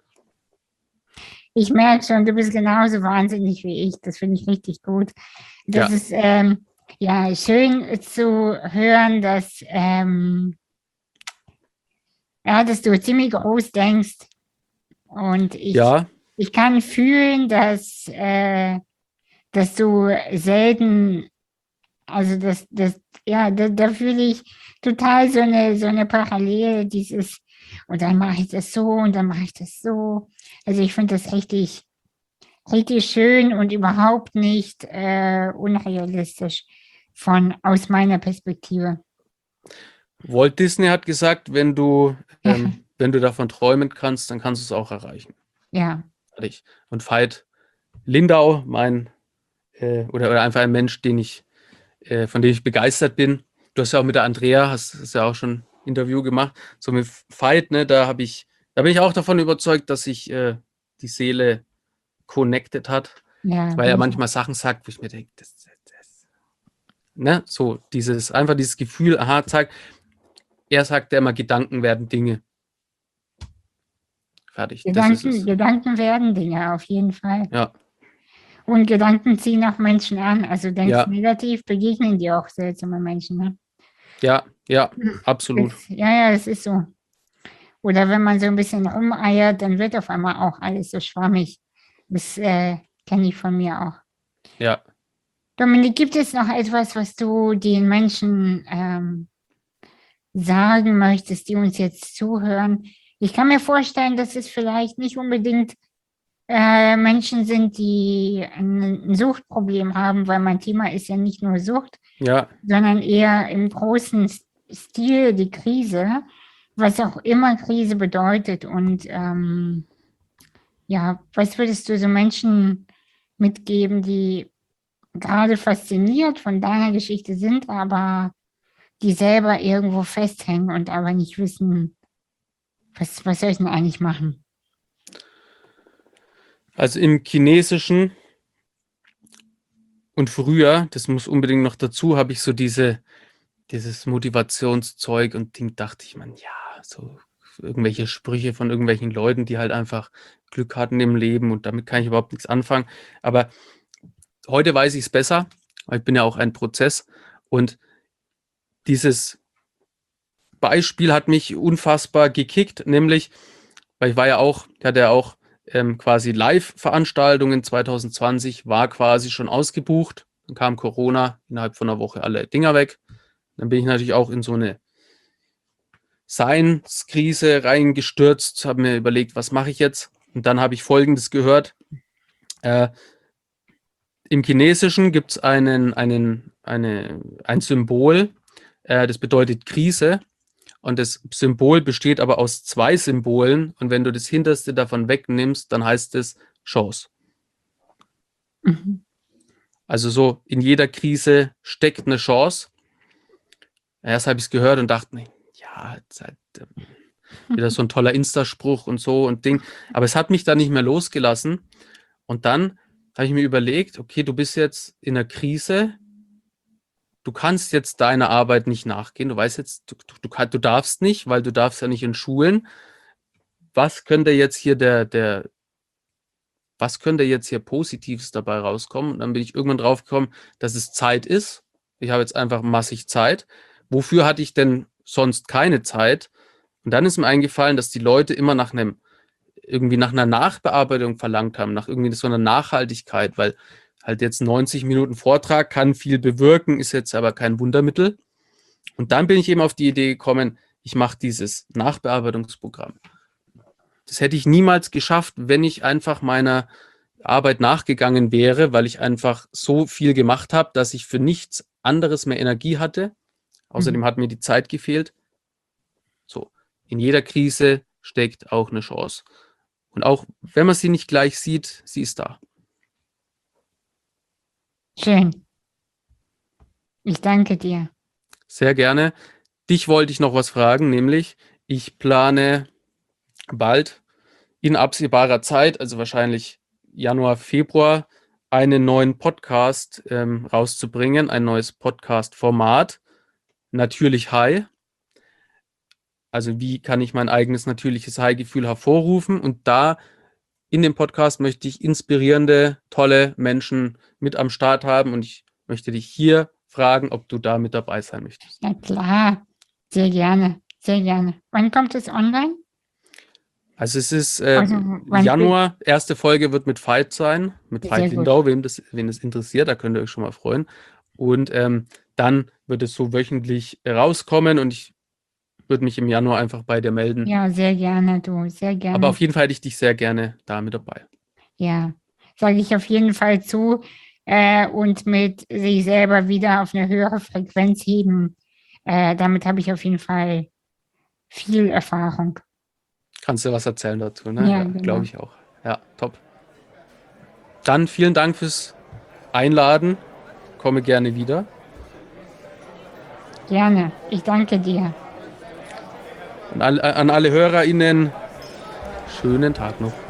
Ich merke schon, du bist genauso wahnsinnig wie ich. Das finde ich richtig gut. Das Ja, ist ähm, ja schön zu hören, dass, ähm, ja, dass du ziemlich groß denkst. Und ich, ja, ich kann fühlen, dass, äh, dass du selten, also das, das, ja, da, da fühle ich total so eine, so eine Parallele, dieses, und dann mache ich das so und dann mache ich das so. Also ich finde das richtig, richtig schön und überhaupt nicht äh, unrealistisch von aus meiner Perspektive. Walt Disney hat gesagt, wenn du, Ja, ähm, wenn du davon träumen kannst, dann kannst du es auch erreichen. ja, Fertig. Und Veit Lindau, mein äh, oder, oder einfach ein Mensch, den ich, äh, von dem ich begeistert bin. Du hast ja auch mit der Andrea, hast, hast ja auch schon ein Interview gemacht, so mit Veit, ne, da habe ich, da bin ich auch davon überzeugt, dass sich äh, die Seele connected hat, Ja, weil er bin ich manchmal Sachen sagt, wo ich mir denke, das, das, ne, so dieses, einfach dieses Gefühl, aha, zack, er sagt ja immer, Gedanken werden Dinge. Fertig, das ist Gedanken, es. Gedanken werden Dinge, auf jeden Fall. Ja, Und Gedanken ziehen auch Menschen an. Also denkst ja, negativ, begegnen dir auch seltsame Menschen. Ne? ja, ja, Das, absolut. ja, ja, das ist so. Oder wenn man so ein bisschen rumeiert, dann wird auf einmal auch alles so schwammig. Das äh, kenne ich von mir auch. Ja. Dominik, gibt es noch etwas, was du den Menschen ähm, sagen möchtest, die uns jetzt zuhören? Ich kann mir vorstellen, dass es vielleicht nicht unbedingt äh, Menschen sind, die ein, ein Suchtproblem haben, weil mein Thema ist ja nicht nur Sucht, Ja, sondern eher im großen S- Stil die Krise, was auch immer Krise bedeutet. Und ähm, ja, was würdest du so Menschen mitgeben, die gerade fasziniert von deiner Geschichte sind, aber die selber irgendwo festhängen und aber nicht wissen, was, was soll ich denn eigentlich machen? also im Chinesischen und früher, das muss unbedingt noch dazu, habe ich so diese, dieses Motivationszeug und Ding, dachte ich, man, ja, so irgendwelche Sprüche von irgendwelchen Leuten, die halt einfach Glück hatten im Leben und damit kann ich überhaupt nichts anfangen. Aber heute weiß ich es besser, weil ich bin ja auch ein Prozess und dieses Beispiel hat mich unfassbar gekickt, nämlich, weil ich war ja auch, ich hatte ja auch ähm, quasi Live-Veranstaltungen zwanzig zwanzig, war quasi schon ausgebucht. Dann kam Corona, innerhalb von einer Woche alle Dinger weg. Dann bin ich natürlich auch in so eine Seinskrise reingestürzt, habe mir überlegt, was mache ich jetzt? Und dann habe ich Folgendes gehört. Äh, Im Chinesischen gibt es einen, einen, eine, ein Symbol, äh, das bedeutet Krise. Und das Symbol besteht aber aus zwei Symbolen. Und wenn du das hinterste davon wegnimmst, dann heißt es Chance. Mhm. Also so in jeder Krise steckt eine Chance. Erst habe ich es gehört und dachte, nee, ja, jetzt halt, äh, wieder so ein toller Insta-Spruch und so und Ding. Aber es hat mich dann nicht mehr losgelassen. Und dann habe ich mir überlegt, okay, du bist jetzt in einer Krise. Du kannst jetzt deiner Arbeit nicht nachgehen. Du weißt jetzt, du, du, du, du darfst nicht, weil du darfst ja nicht in Schulen. Was könnte jetzt hier der, der, was könnte jetzt hier Positives dabei rauskommen? Und dann bin ich irgendwann drauf gekommen, dass es Zeit ist. Ich habe jetzt einfach massig Zeit. Wofür hatte ich denn sonst keine Zeit? Und dann ist mir eingefallen, dass die Leute immer nach einem, irgendwie nach einer Nachbearbeitung verlangt haben, nach irgendwie so einer Nachhaltigkeit, weil halt jetzt neunzig Minuten Vortrag kann viel bewirken, ist jetzt aber kein Wundermittel. Und dann bin ich eben auf die Idee gekommen, ich mache dieses Nachbearbeitungsprogramm. Das hätte ich niemals geschafft, wenn ich einfach meiner Arbeit nachgegangen wäre, weil ich einfach so viel gemacht habe, dass ich für nichts anderes mehr Energie hatte. Außerdem Mhm. hat mir die Zeit gefehlt. So, in jeder Krise steckt auch eine Chance. Und auch wenn man sie nicht gleich sieht, sie ist da. Schön. Ich danke dir. Sehr gerne. Dich wollte ich noch was fragen, nämlich ich plane bald in absehbarer Zeit, also wahrscheinlich Januar, Februar, einen neuen Podcast ähm, rauszubringen, ein neues Podcast-Format. Natürlich High. Also wie kann ich mein eigenes natürliches High-Gefühl hervorrufen? Und da in dem Podcast möchte ich inspirierende, tolle Menschen mit am Start haben und ich möchte dich hier fragen, ob du da mit dabei sein möchtest. Na klar, sehr gerne, sehr gerne. Wann kommt es online? Also es ist äh, Also wann wird, Januar, erste Folge wird mit Veit sein, mit sehr Veit gut. Lindau, wem das, wen das interessiert, da könnt ihr euch schon mal freuen. Und ähm, dann wird es so wöchentlich rauskommen und ich würde mich im Januar einfach bei dir melden. Ja, sehr gerne, du, sehr Aber gerne. auf jeden Fall hätte ich dich sehr gerne da mit dabei. Ja, sage ich auf jeden Fall zu. Äh, und mit sich selber wieder auf eine höhere Frequenz heben. Äh, damit habe ich auf jeden Fall viel Erfahrung. Kannst du was erzählen dazu, ne? Ja, Ja, glaube genau. ich auch. Ja, top. Dann vielen Dank fürs einladen. Komme gerne wieder. Gerne. Ich danke dir. Und an, an alle HörerInnen, schönen Tag noch.